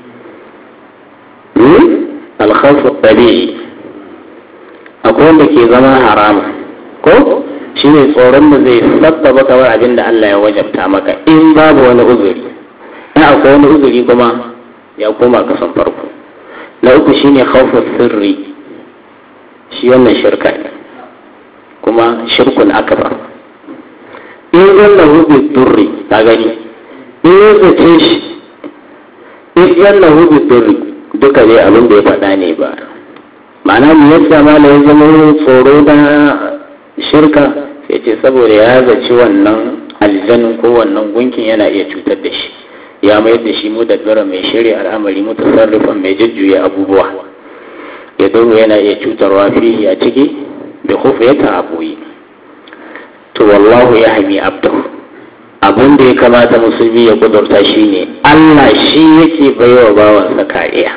Speaker 1: alkhawfu tabi'i akwai wanda ke zama haramun ko shi ne tsoron da zai sabbaba kawai abin da Allah ya wajabta maka in babu wani uzuri in akwai wani uzuri kuma ya koma kasan farko na uku shi ne khawfus sirri shi wannan shirka ne kuma shirkun akbar in zanna hubi durri ta gani in ya zace shi in zanna hubi durri duka ne abin da ya faɗa ne ba ma'ana mu yadda ma ya zama tsoro da shirka sai ce saboda ya zaci wannan aljanin ko wannan gunkin yana iya cutar da shi ya mayar da shi mudabbira mai shirya al'amari mutasarrifan mai jujjuya abubuwa ya doro yana iya cutarwa fihi a ciki da kufu ya ta'aboyi to wallahu ya hami abdu abin da ya kamata musulmi ya kudurta shine Allah shi yake baiwa bawansa kariya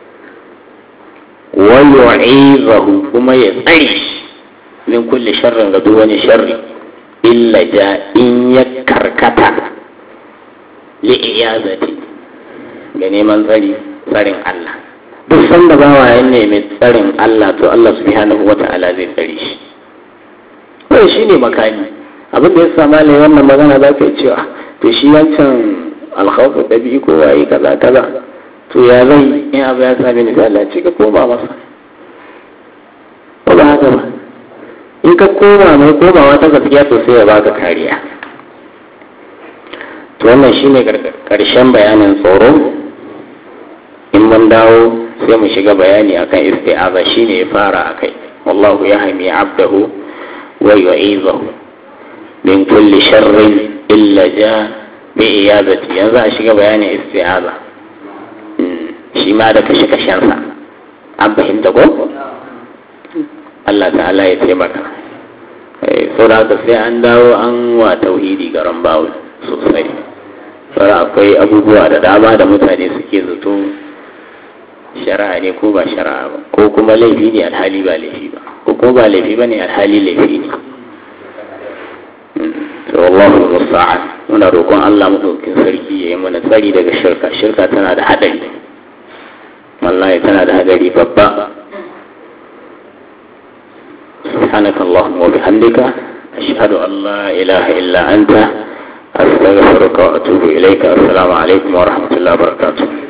Speaker 1: ويعيذه كما يتعيش من كل شر غدوان شر إلا جاء إن يكركتا لإعاذتي gane man tsarin Allah duk sanda bawa ya nemi tsarin Allah to Allah subhanahu wata'ala zai tsare shi wai shine makani abin da ya sama ne wannan magana za ka yi cewa to shi wancan alkhawfu dabi'i ko waye kaza to ya zai in abu ya sami ni Allah ce ka koma masa ko ba haka ba in ka koma mai komawa ta gaskiya to sai ya baka kariya to wannan shine karshen bayanin tsoro in mun dawo sai mu shiga bayani akan isti'aza shine ya fara akai wallahu yahmi 'abdahu wa yu'izuhu min kulli sharrin illa ja bi iyadati yanzu a shiga bayanin isti'aza shi ma da kashe-kashensa an fahimta ko? Allah ta'ala ya taimaka sau da haka sai an dawo an wa tauhidi garan bawul sosai fara akwai abubuwa da dama da mutane suke zato shari'a ne ko ba shari'a ba ko kuma laifi ne alhali ba laifi ba ko kuma ba laifi ba ne alhali laifi ne wallahu musta'an muna roƙon Allah madaukakin sarki ya yi mana tsari daga shirka tana da haɗari wallahi tana da hadari babba subhanaka allahumma wa bihamdika ashhadu an la ilaha illa anta astaghfiruka wa atubu ilayka. Assalamu alaikum wa rahmatullahi wa barakatuh.